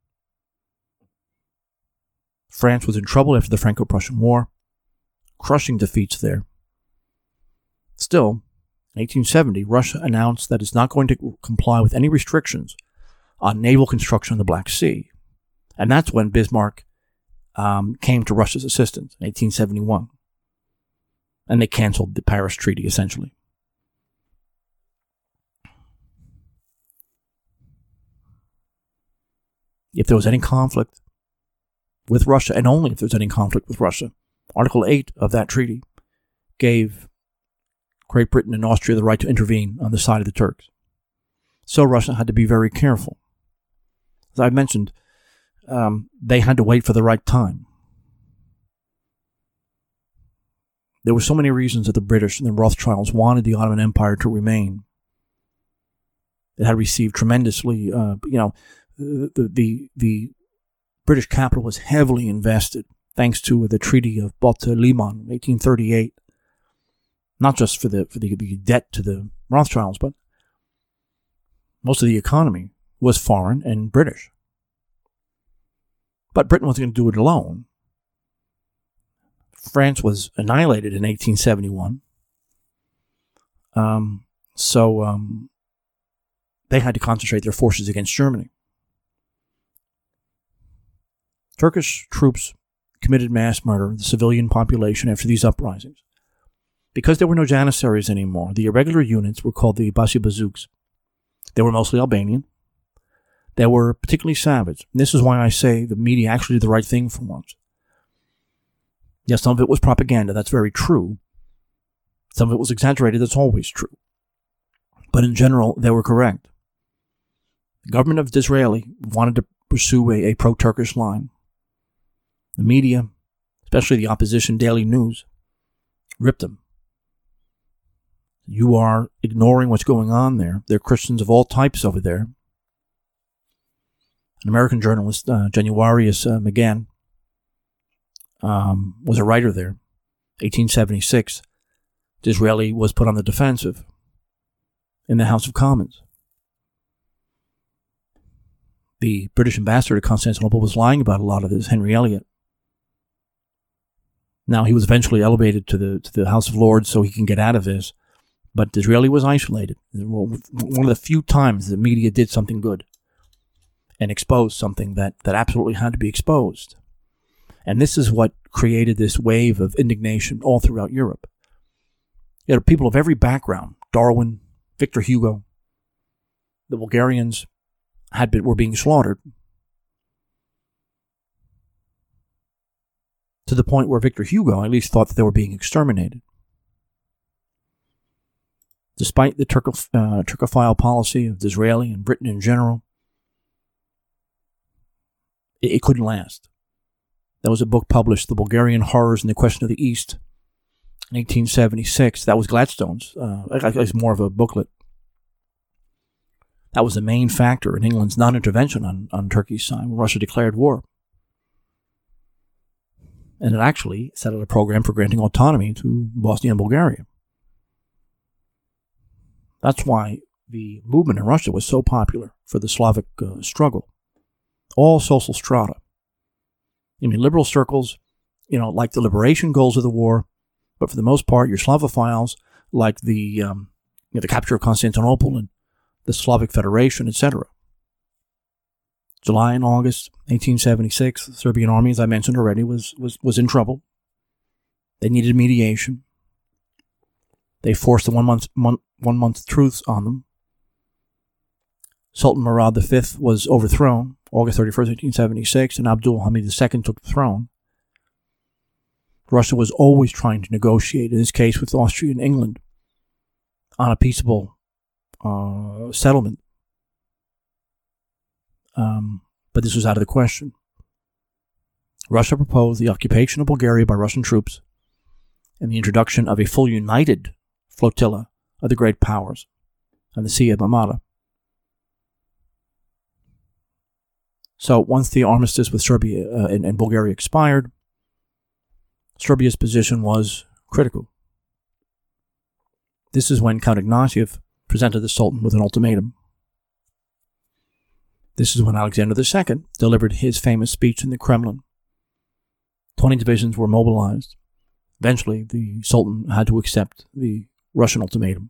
France was in trouble after the Franco-Prussian War, crushing defeats there. Still, in eighteen seventy, Russia announced that it's not going to comply with any restrictions on naval construction in the Black Sea. And that's when Bismarck um, came to Russia's assistance in eighteen seventy-one. And they canceled the Paris Treaty, essentially. If there was any conflict with Russia, and only if there was any conflict with Russia, Article eight of that treaty gave Great Britain and Austria the right to intervene on the side of the Turks. So Russia had to be very careful. As I mentioned, um, they had to wait for the right time. There were so many reasons that the British and the Rothschilds wanted the Ottoman Empire to remain. It had received tremendously, uh, you know, the, the, the British capital was heavily invested thanks to the Treaty of Botte-Liman in eighteen thirty-eight. Not just for the for the, the debt to the Rothschilds, but most of the economy was foreign and British. But Britain wasn't going to do it alone. France was annihilated in eighteen seventy-one. Um, so um, they had to concentrate their forces against Germany. Turkish troops committed mass murder of the civilian population after these uprisings. because there were no Janissaries anymore, the irregular units were called the Basibazouks. They were mostly Albanian. They were particularly savage. And this is why I say the media actually did the right thing for once. Yes, some of it was propaganda. That's very true. Some of it was exaggerated. That's always true. But in general, they were correct. The government of Disraeli wanted to pursue a, a pro-Turkish line. The media, especially the opposition Daily News, ripped them. You are ignoring what's going on there. There are Christians of all types over there. An American journalist, uh, Januarius uh, McGann, um, was a writer there. eighteen seventy-six, Disraeli was put on the defensive in the House of Commons. The British ambassador to Constantinople was lying about a lot of this, Henry Elliot. Now, he was eventually elevated to the to the House of Lords so he can get out of this, but Disraeli was isolated. One of the few times the media did something good and exposed something that, that absolutely had to be exposed. And this is what created this wave of indignation all throughout Europe. You had people of every background, Darwin, Victor Hugo. The Bulgarians had been, were being slaughtered to the point where Victor Hugo at least thought that they were being exterminated. Despite the Turco, uh, Turcophile policy of Disraeli and Britain in general, it, it couldn't last. There was a book published, The Bulgarian Horrors and the Question of the East, in eighteen seventy-six. That was Gladstone's. Uh, it was more of a booklet. That was the main factor in England's non-intervention on, on Turkey's side when Russia declared war. And it actually set out a program for granting autonomy to Bosnia and Bulgaria. That's why the movement in Russia was so popular for the Slavic uh, struggle. All social strata. I mean, liberal circles, you know, like the liberation goals of the war, but for the most part, your Slavophiles, like the um, you know, the capture of Constantinople and the Slavic Federation, et cetera. July and August eighteen seventy-six, the Serbian army, as I mentioned already, was, was, was in trouble. They needed mediation. They forced the one month, month, one month truce on them. Sultan Murad the Fifth was overthrown, August thirty-first, eighteen seventy-six, and Abdul Hamid the Second took the throne. Russia was always trying to negotiate, in this case with Austria and England, on a peaceable uh, settlement. Um, but this was out of the question. Russia proposed the occupation of Bulgaria by Russian troops and the introduction of a full united flotilla of the great powers on the Sea of Marmara. So once the armistice with Serbia uh, and, and Bulgaria expired, Serbia's position was critical. This is when Count Ignatieff presented the Sultan with an ultimatum. This is when Alexander the Second delivered his famous speech in the Kremlin. Twenty divisions were mobilized. Eventually, the Sultan had to accept the Russian ultimatum.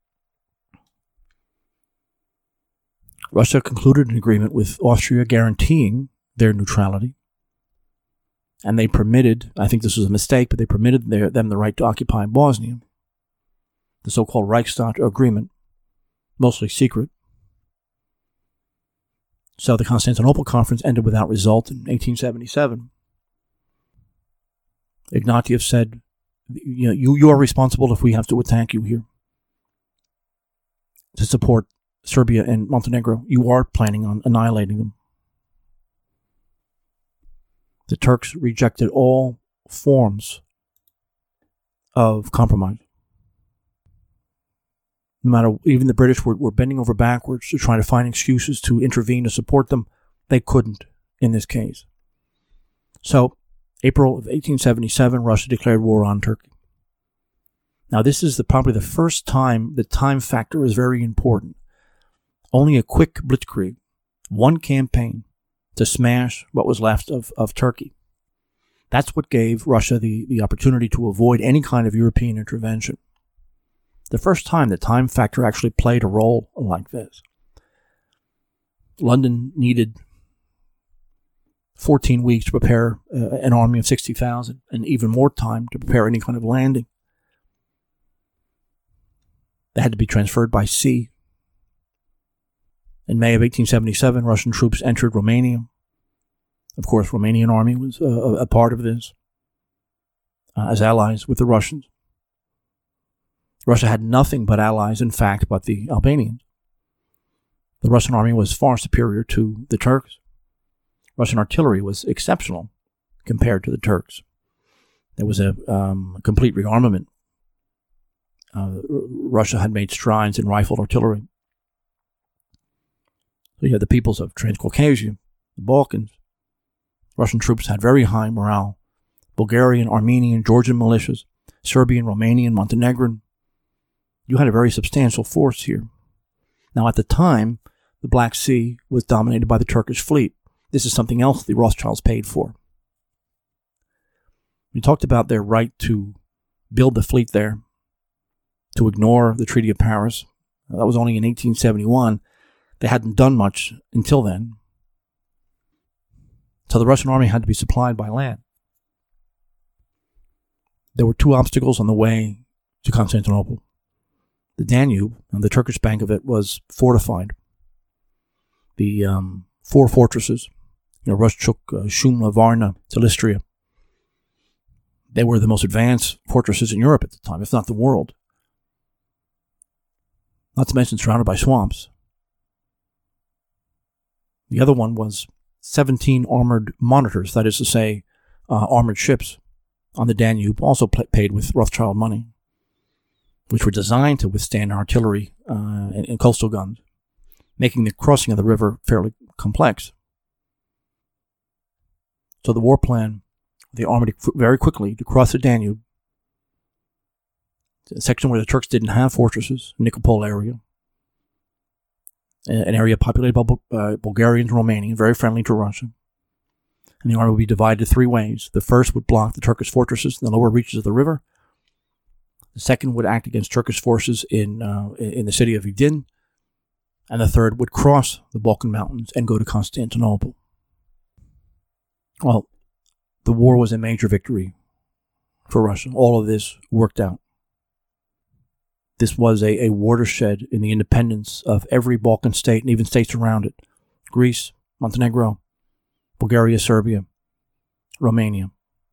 Russia concluded an agreement with Austria guaranteeing their neutrality. And they permitted, I think this was a mistake, but they permitted their, them the right to occupy Bosnia. The so-called Reichstag agreement, mostly secret. So the Constantinople Conference ended without result in eighteen seventy-seven. Ignatieff said, you know, you, you are responsible if we have to attack you here to support Serbia and Montenegro. You are planning on annihilating them. The Turks rejected all forms of compromise. No matter, even the British were, were bending over backwards to try to find excuses to intervene to support them. They couldn't in this case. So, April of eighteen seventy-seven, Russia declared war on Turkey. Now, this is the, probably the first time the time factor is very important. Only a quick blitzkrieg, one campaign to smash what was left of, of Turkey. That's what gave Russia the, the opportunity to avoid any kind of European intervention. The first time the time factor actually played a role like this. London needed fourteen weeks to prepare uh, an army of sixty thousand and even more time to prepare any kind of landing. They had to be transferred by sea. In May of eighteen seventy-seven, Russian troops entered Romania. Of course, Romanian army was uh, a part of this uh, as allies with the Russians. Russia had nothing but allies, in fact, but the Albanians. The Russian army was far superior to the Turks. Russian artillery was exceptional compared to the Turks. There was a um, complete rearmament. Uh, Russia had made strides in rifled artillery. So you had the peoples of Transcaucasia, the Balkans. Russian troops had very high morale. Bulgarian, Armenian, Georgian militias, Serbian, Romanian, Montenegrin. You had a very substantial force here. Now, at the time, the Black Sea was dominated by the Turkish fleet. This is something else the Rothschilds paid for. We talked about their right to build the fleet there, to ignore the Treaty of Paris. That was only in eighteen seventy-one. They hadn't done much until then. So the Russian army had to be supplied by land. There were two obstacles on the way to Constantinople. The Danube, and the Turkish bank of it, was fortified. The um, four fortresses, you know, Rustchuk, uh, Shumla, Varna, Silistria, they were the most advanced fortresses in Europe at the time, if not the world. Not to mention surrounded by swamps. The other one was seventeen armored monitors, that is to say, uh, armored ships on the Danube, also pl- paid with Rothschild money, which were designed to withstand artillery uh, and, and coastal guns, making the crossing of the river fairly complex. So the war plan, they armored very quickly to cross the Danube, a section where the Turks didn't have fortresses, Nikopol area, an area populated by uh, Bulgarians and Romanians, very friendly to Russia. And the army would be divided three ways. The first would block the Turkish fortresses in the lower reaches of the river. The second would act against Turkish forces in uh, in the city of Vidin. And the third would cross the Balkan Mountains and go to Constantinople. Well, the war was a major victory for Russia. All of this worked out. This was a, a watershed in the independence of every Balkan state and even states around it. Greece, Montenegro, Bulgaria, Serbia, Romania.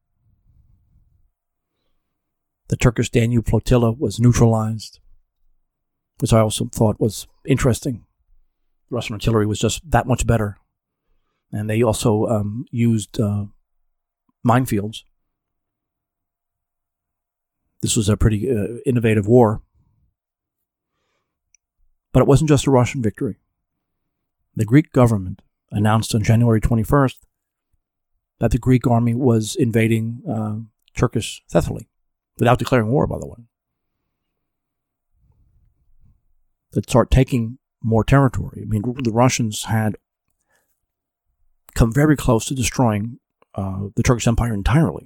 The Turkish Danube flotilla was neutralized, which I also thought was interesting. Russian artillery was just that much better. And they also um, used uh, minefields. This was a pretty uh, innovative war. But it wasn't just a Russian victory. The Greek government announced on January twenty-first that the Greek army was invading uh, Turkish Thessaly, without declaring war, by the way. They'd start taking more territory. I mean, the Russians had come very close to destroying uh, the Turkish Empire entirely.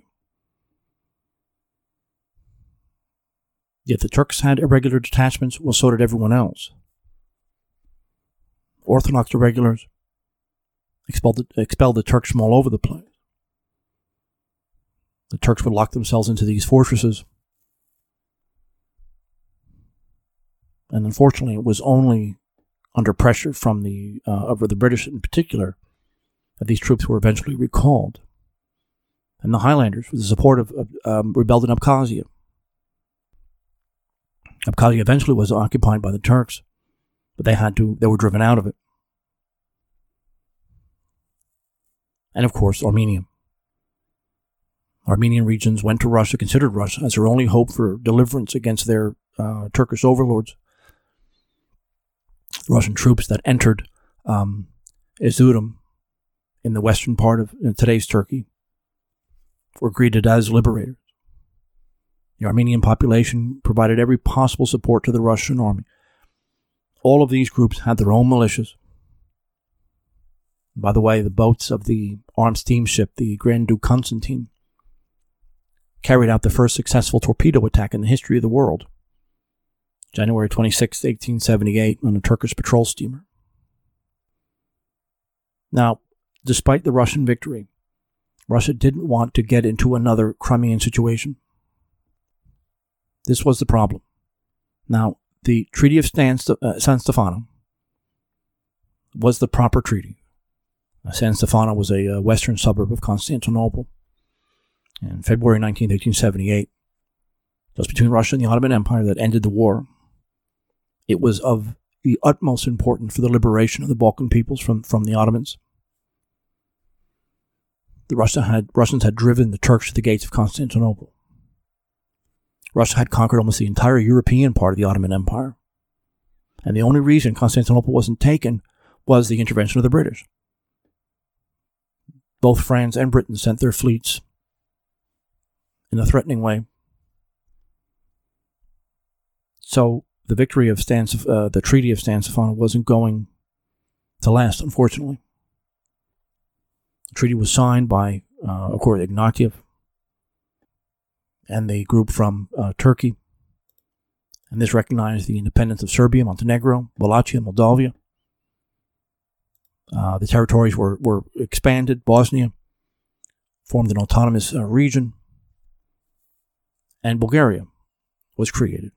Yet the Turks had irregular detachments, well, so did everyone else. Orthodox irregulars expelled the, expelled the Turks from all over the place. The Turks would lock themselves into these fortresses. And unfortunately, it was only under pressure from the, uh, over the British in particular, that these troops were eventually recalled. And the Highlanders, with the support of, of um, rebelled in Abkhazia. Abkhazia eventually was occupied by the Turks, but they had to, they were driven out of it. And of course, Armenia. Armenian regions went to Russia, considered Russia as their only hope for deliverance against their uh, Turkish overlords. Russian troops that entered um, Erzurum in the western part of uh, today's Turkey were greeted as liberators. The Armenian population provided every possible support to the Russian army. All of these groups had their own militias. By the way, the boats of the armed steamship, the Grand Duke Constantine, carried out the first successful torpedo attack in the history of the world, January twenty-sixth, eighteen seventy-eight, on a Turkish patrol steamer. Now, despite the Russian victory, Russia didn't want to get into another Crimean situation. This was the problem. Now, the Treaty of Stan, uh, San Stefano was the proper treaty. Uh, San Stefano was a uh, western suburb of Constantinople. And February nineteenth, eighteen seventy-eight, just between Russia and the Ottoman Empire that ended the war. It was of the utmost importance for the liberation of the Balkan peoples from, from the Ottomans. The Russia had, Russians had driven the Turks to the gates of Constantinople. Russia had conquered almost the entire European part of the Ottoman Empire. And the only reason Constantinople wasn't taken was the intervention of the British. Both France and Britain sent their fleets in a threatening way. So the victory of Stan, uh, the Treaty of San Stefano wasn't going to last, unfortunately. The treaty was signed by, uh, of course, Ignatieff and the group from uh, Turkey. And this recognized the independence of Serbia, Montenegro, Wallachia, Moldavia. Uh, the territories were, were expanded. Bosnia formed an autonomous uh, region. And Bulgaria was created.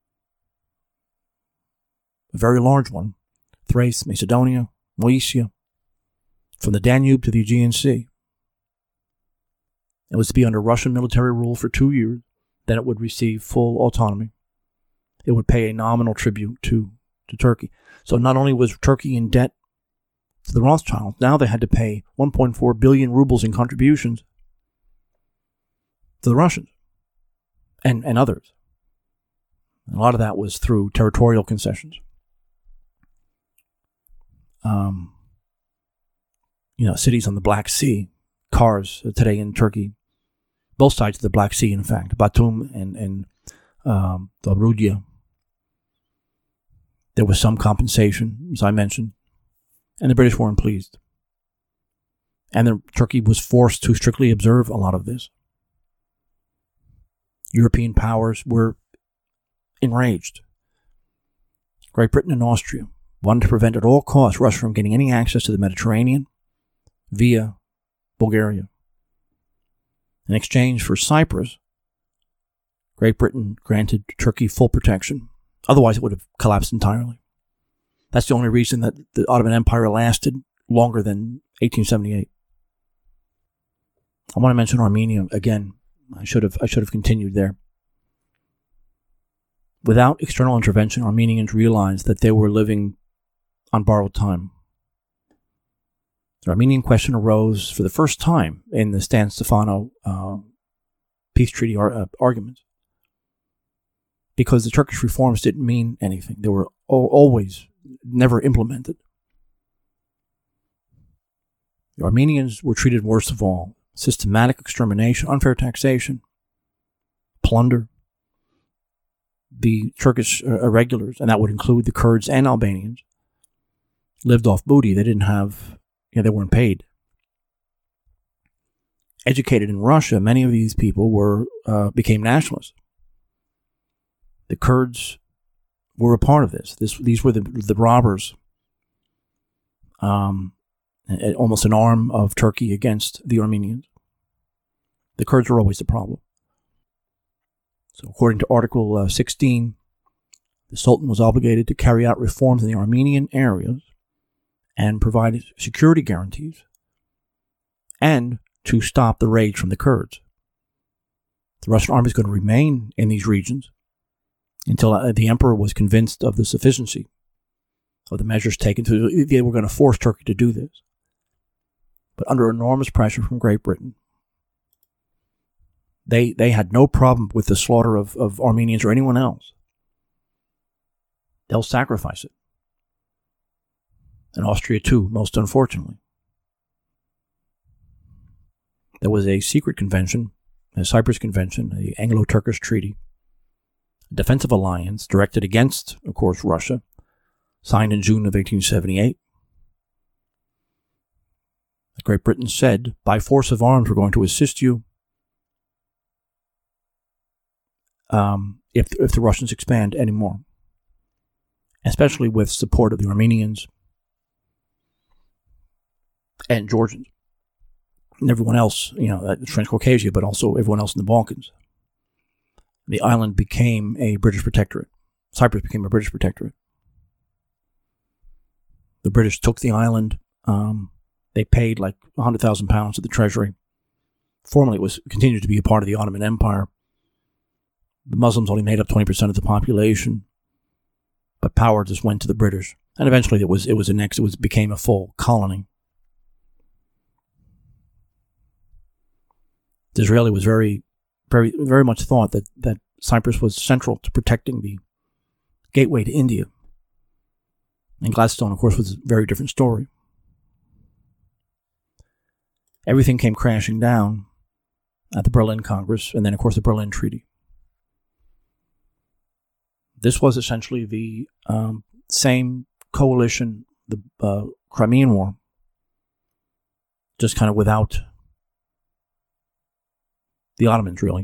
A very large one. Thrace, Macedonia, Moesia, from the Danube to the Aegean Sea. It was to be under Russian military rule for two years. Then it would receive full autonomy. It would pay a nominal tribute to, to Turkey. So not only was Turkey in debt to the Rothschilds, now they had to pay one point four billion rubles in contributions to the Russians and, and others. And a lot of that was through territorial concessions. Um, you know, cities on the Black Sea, Kars today in Turkey, both sides of the Black Sea, in fact, Batum and, and um, Dobruja. There was some compensation, as I mentioned, and the British weren't pleased. And the, Turkey was forced to strictly observe a lot of this. European powers were enraged. Great Britain and Austria wanted to prevent at all costs Russia from getting any access to the Mediterranean via Bulgaria. In exchange for Cyprus, Great Britain granted Turkey full protection. Otherwise, it would have collapsed entirely. That's the only reason that the Ottoman Empire lasted longer than eighteen seventy-eight. I want to mention Armenia again. I should have I should have continued there. Without external intervention, Armenians realized that they were living on borrowed time. The Armenian question arose for the first time in the San Stefano uh, peace treaty ar- uh, arguments, because the Turkish reforms didn't mean anything. They were o- always never implemented. The Armenians were treated worst of all. Systematic extermination, unfair taxation, plunder. The Turkish uh, irregulars, and that would include the Kurds and Albanians, lived off booty. They didn't have, you know, they weren't paid. Educated in Russia, many of these people were uh, became nationalists. The Kurds were a part of this. This these were the the robbers. Um, almost an arm of Turkey against the Armenians. The Kurds were always the problem. So according to Article uh, sixteen, the Sultan was obligated to carry out reforms in the Armenian areas and provide security guarantees and to stop the rage from the Kurds. The Russian army is going to remain in these regions until uh, the emperor was convinced of the sufficiency of the measures taken. To, they were going to force Turkey to do this. But under enormous pressure from Great Britain, They they had no problem with the slaughter of, of Armenians or anyone else. They'll sacrifice it. And Austria too, most unfortunately. There was a secret convention, a Cyprus Convention, the Anglo-Turkish Treaty, a defensive alliance directed against, of course, Russia, signed in June of eighteen seventy-eight. Great Britain said, by force of arms, we're going to assist you Um, if if the Russians expand anymore, especially with support of the Armenians and Georgians and everyone else, you know, Transcaucasia, but also everyone else in the Balkans. The island became a British protectorate. Cyprus became a British protectorate. The British took the island. Um, they paid like one hundred thousand pounds to the treasury. Formerly, it was continued to be a part of the Ottoman Empire. The Muslims only made up twenty percent of the population, but power just went to the British. And eventually, it was it was annexed. It was became a full colony. Disraeli was very, very, very much thought that that Cyprus was central to protecting the gateway to India. And Gladstone, of course, was a very different story. Everything came crashing down at the Berlin Congress, and then, of course, the Berlin Treaty. This was essentially the um, same coalition, the uh, Crimean War, just kind of without the Ottomans, really.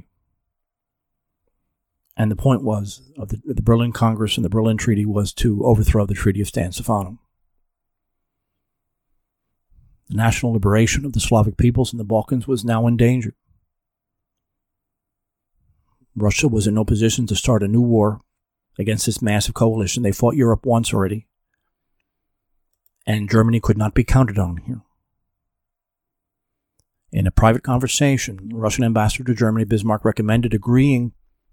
And the point was of the, the Berlin Congress and the Berlin Treaty was to overthrow the Treaty of San Stefano. The national liberation of the Slavic peoples in the Balkans was now in danger. Russia was in no position to start a new war against this massive coalition. They fought Europe once already, and Germany could not be counted on here. In a private conversation, the Russian ambassador to Germany, Bismarck, recommended agreeing,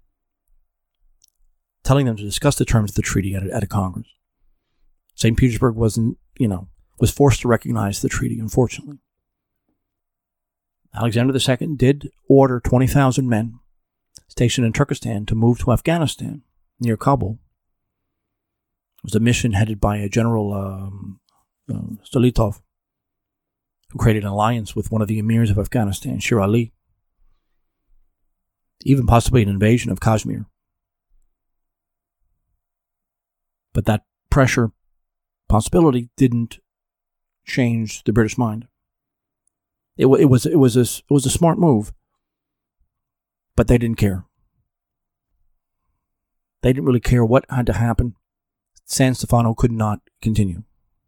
telling them to discuss the terms of the treaty at a, at a Congress. Saint Petersburg wasn't, you know, was forced to recognize the treaty, unfortunately. Alexander the Second did order twenty thousand men stationed in Turkestan to move to Afghanistan, near Kabul. It was a mission headed by a General um, uh, Stolitov, who created an alliance with one of the emirs of Afghanistan, Sher Ali, even possibly an invasion of Kashmir. But that pressure possibility didn't change the British mind. It, it was it was a it was a smart move, but they didn't care. They didn't really care what had to happen. San Stefano could not continue.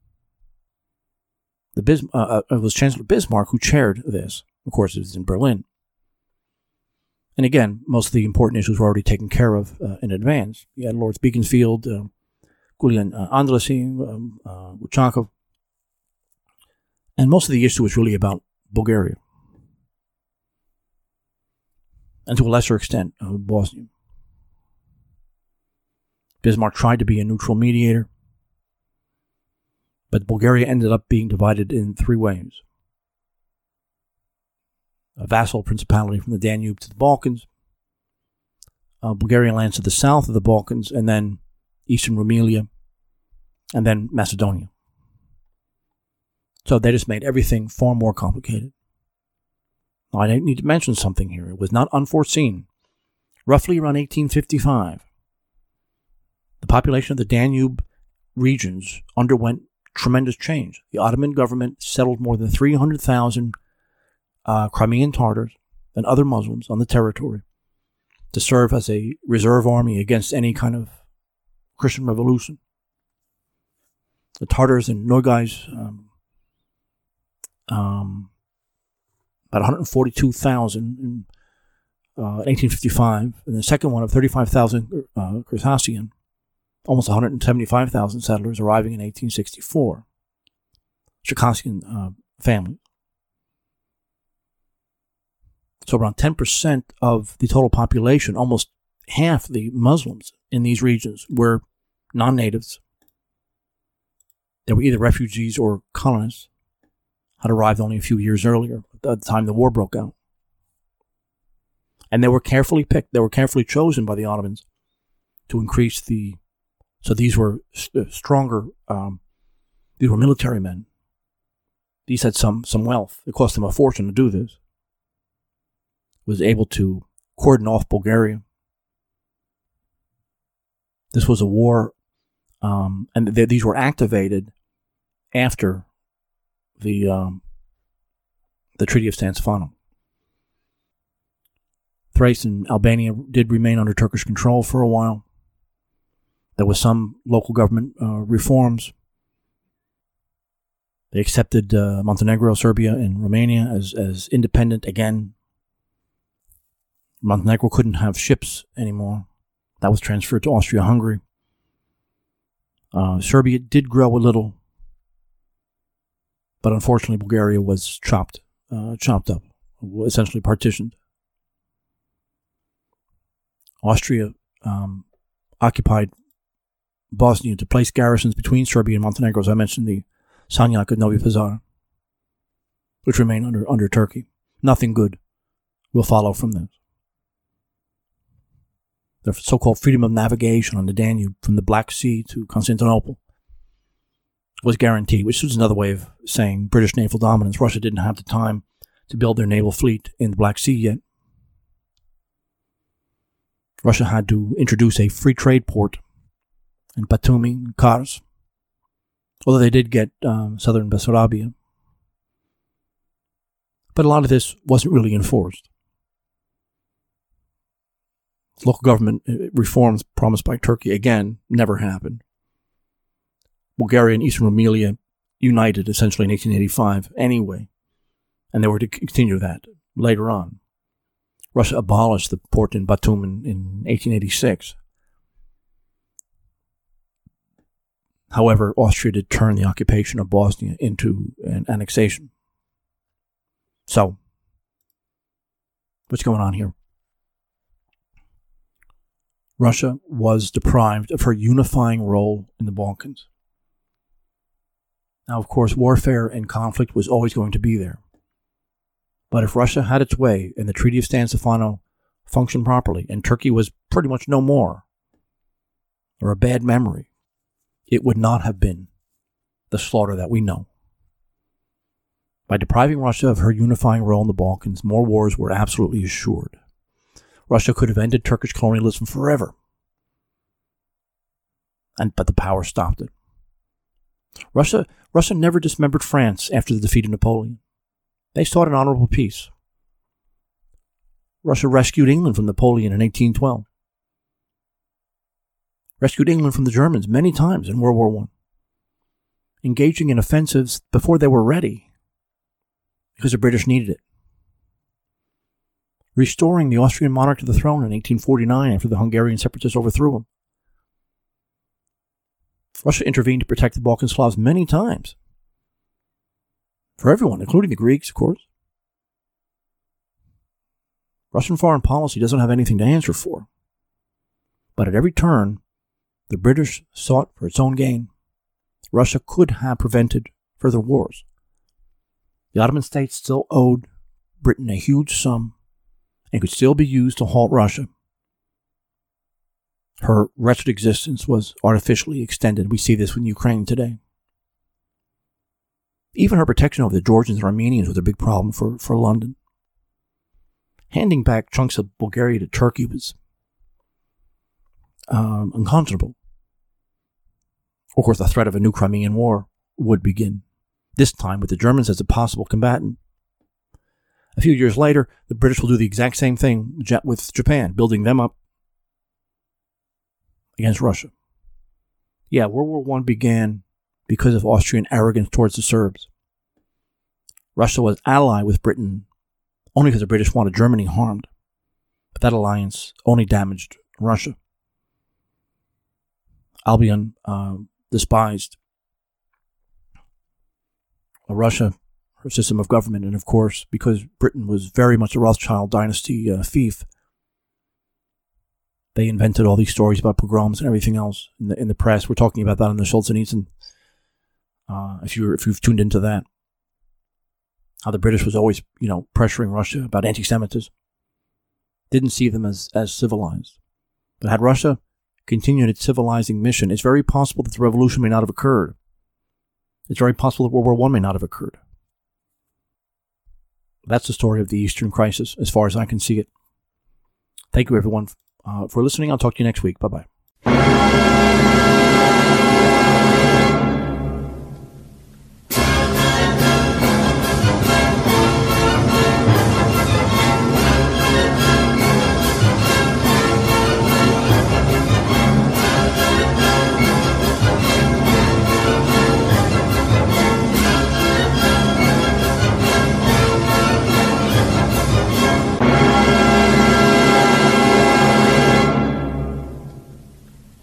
The Bis- uh, it was Chancellor Bismarck who chaired this. Of course, it was in Berlin. And again, most of the important issues were already taken care of uh, in advance. You had Lords Beaconsfield, uh, Gulian uh, Andresi, um, uh, Guchakov. And most of the issue was really about Bulgaria. And to a lesser extent, uh, Bosnia. Bismarck tried to be a neutral mediator, but Bulgaria ended up being divided in three ways. A vassal principality from the Danube to the Balkans, uh, Bulgarian lands to the south of the Balkans, and then eastern Rumelia, and then Macedonia. So they just made everything far more complicated. Now, I need to mention something here. It was not unforeseen. Roughly around eighteen fifty-five, the population of the Danube regions underwent tremendous change. The Ottoman government settled more than three hundred thousand uh, Crimean Tatars and other Muslims on the territory to serve as a reserve army against any kind of Christian revolution. The Tatars in Nogais, um, um, about one hundred forty-two thousand in, uh, in eighteen fifty-five, and the second one of thirty-five thousand uh, Circassian, almost one hundred seventy-five thousand settlers arriving in eighteen sixty-four. Circassian uh, family. So around ten percent of the total population, almost half the Muslims in these regions, were non-natives. They were either refugees or colonists, had arrived only a few years earlier, at the time the war broke out. And they were carefully picked, they were carefully chosen by the Ottomans to increase the, so these were st- stronger, um, these were military men. These had some, some wealth. It cost them a fortune to do this. Was able to cordon off Bulgaria. This was a war, um, and th- these were activated after the um, the Treaty of San Stefano. Thrace and Albania did remain under Turkish control for a while. There was some local government uh, reforms. They accepted uh, Montenegro, Serbia, and Romania as, as independent again. Montenegro couldn't have ships anymore. That was transferred to Austria-Hungary. Uh, Serbia did grow a little, but unfortunately Bulgaria was chopped, uh, chopped up, essentially partitioned. Austria um, occupied Bosnia to place garrisons between Serbia and Montenegro, as I mentioned, the Sanjak and Novi Pazar, which remain under, under Turkey. Nothing good will follow from this. The so-called freedom of navigation on the Danube from the Black Sea to Constantinople was guaranteed, which was another way of saying British naval dominance. Russia didn't have the time to build their naval fleet in the Black Sea yet. Russia had to introduce a free trade port in Batumi and Kars, although they did get um, southern Bessarabia. But a lot of this wasn't really enforced. Local government reforms promised by Turkey, again, never happened. Bulgaria and Eastern Rumelia united essentially in eighteen eighty-five anyway, and they were to continue that later on. Russia abolished the port in Batum in, in eighteen eighty-six. However, Austria did turn the occupation of Bosnia into an annexation. So, what's going on here? Russia was deprived of her unifying role in the Balkans. Now, of course, warfare and conflict was always going to be there. But if Russia had its way and the Treaty of San Stefano functioned properly and Turkey was pretty much no more, or a bad memory, it would not have been the slaughter that we know. By depriving Russia of her unifying role in the Balkans, more wars were absolutely assured. Russia could have ended Turkish colonialism forever. And but the power stopped it. Russia Russia never dismembered France after the defeat of Napoleon. They sought an honorable peace. Russia rescued England from Napoleon in eighteen twelve. Rescued England from the Germans many times in World War One. Engaging in offensives before they were ready, because the British needed it. Restoring the Austrian monarch to the throne in eighteen forty-nine after the Hungarian separatists overthrew him. Russia intervened to protect the Balkan Slavs many times. For everyone, including the Greeks, of course. Russian foreign policy doesn't have anything to answer for. But at every turn, the British sought for its own gain. Russia could have prevented further wars. The Ottoman states still owed Britain a huge sum and could still be used to halt Russia. Her wretched existence was artificially extended. We see this in Ukraine today. Even her protection over the Georgians and Armenians was a big problem for, for London. Handing back chunks of Bulgaria to Turkey was um, unconscionable. Of course, the threat of a new Crimean War would begin, this time with the Germans as a possible combatant. A few years later, the British will do the exact same thing with Japan, building them up against Russia. Yeah, World War One began because of Austrian arrogance towards the Serbs. Russia was allied with Britain only because the British wanted Germany harmed. But that alliance only damaged Russia. Albion uh, despised Russia, her system of government, and of course, because Britain was very much a Rothschild dynasty uh, fief, they invented all these stories about pogroms and everything else in the in the press. We're talking about that on the Solzhenitsyn. Uh, if you if you've tuned into that, how the British was always, you know, pressuring Russia about anti-Semitism, didn't see them as as civilized. But had Russia continued its civilizing mission, it's very possible that the revolution may not have occurred. It's very possible that World War One may not have occurred. That's the story of the Eastern Crisis, as far as I can see it. Thank you, everyone, uh, for listening. I'll talk to you next week. Bye-bye.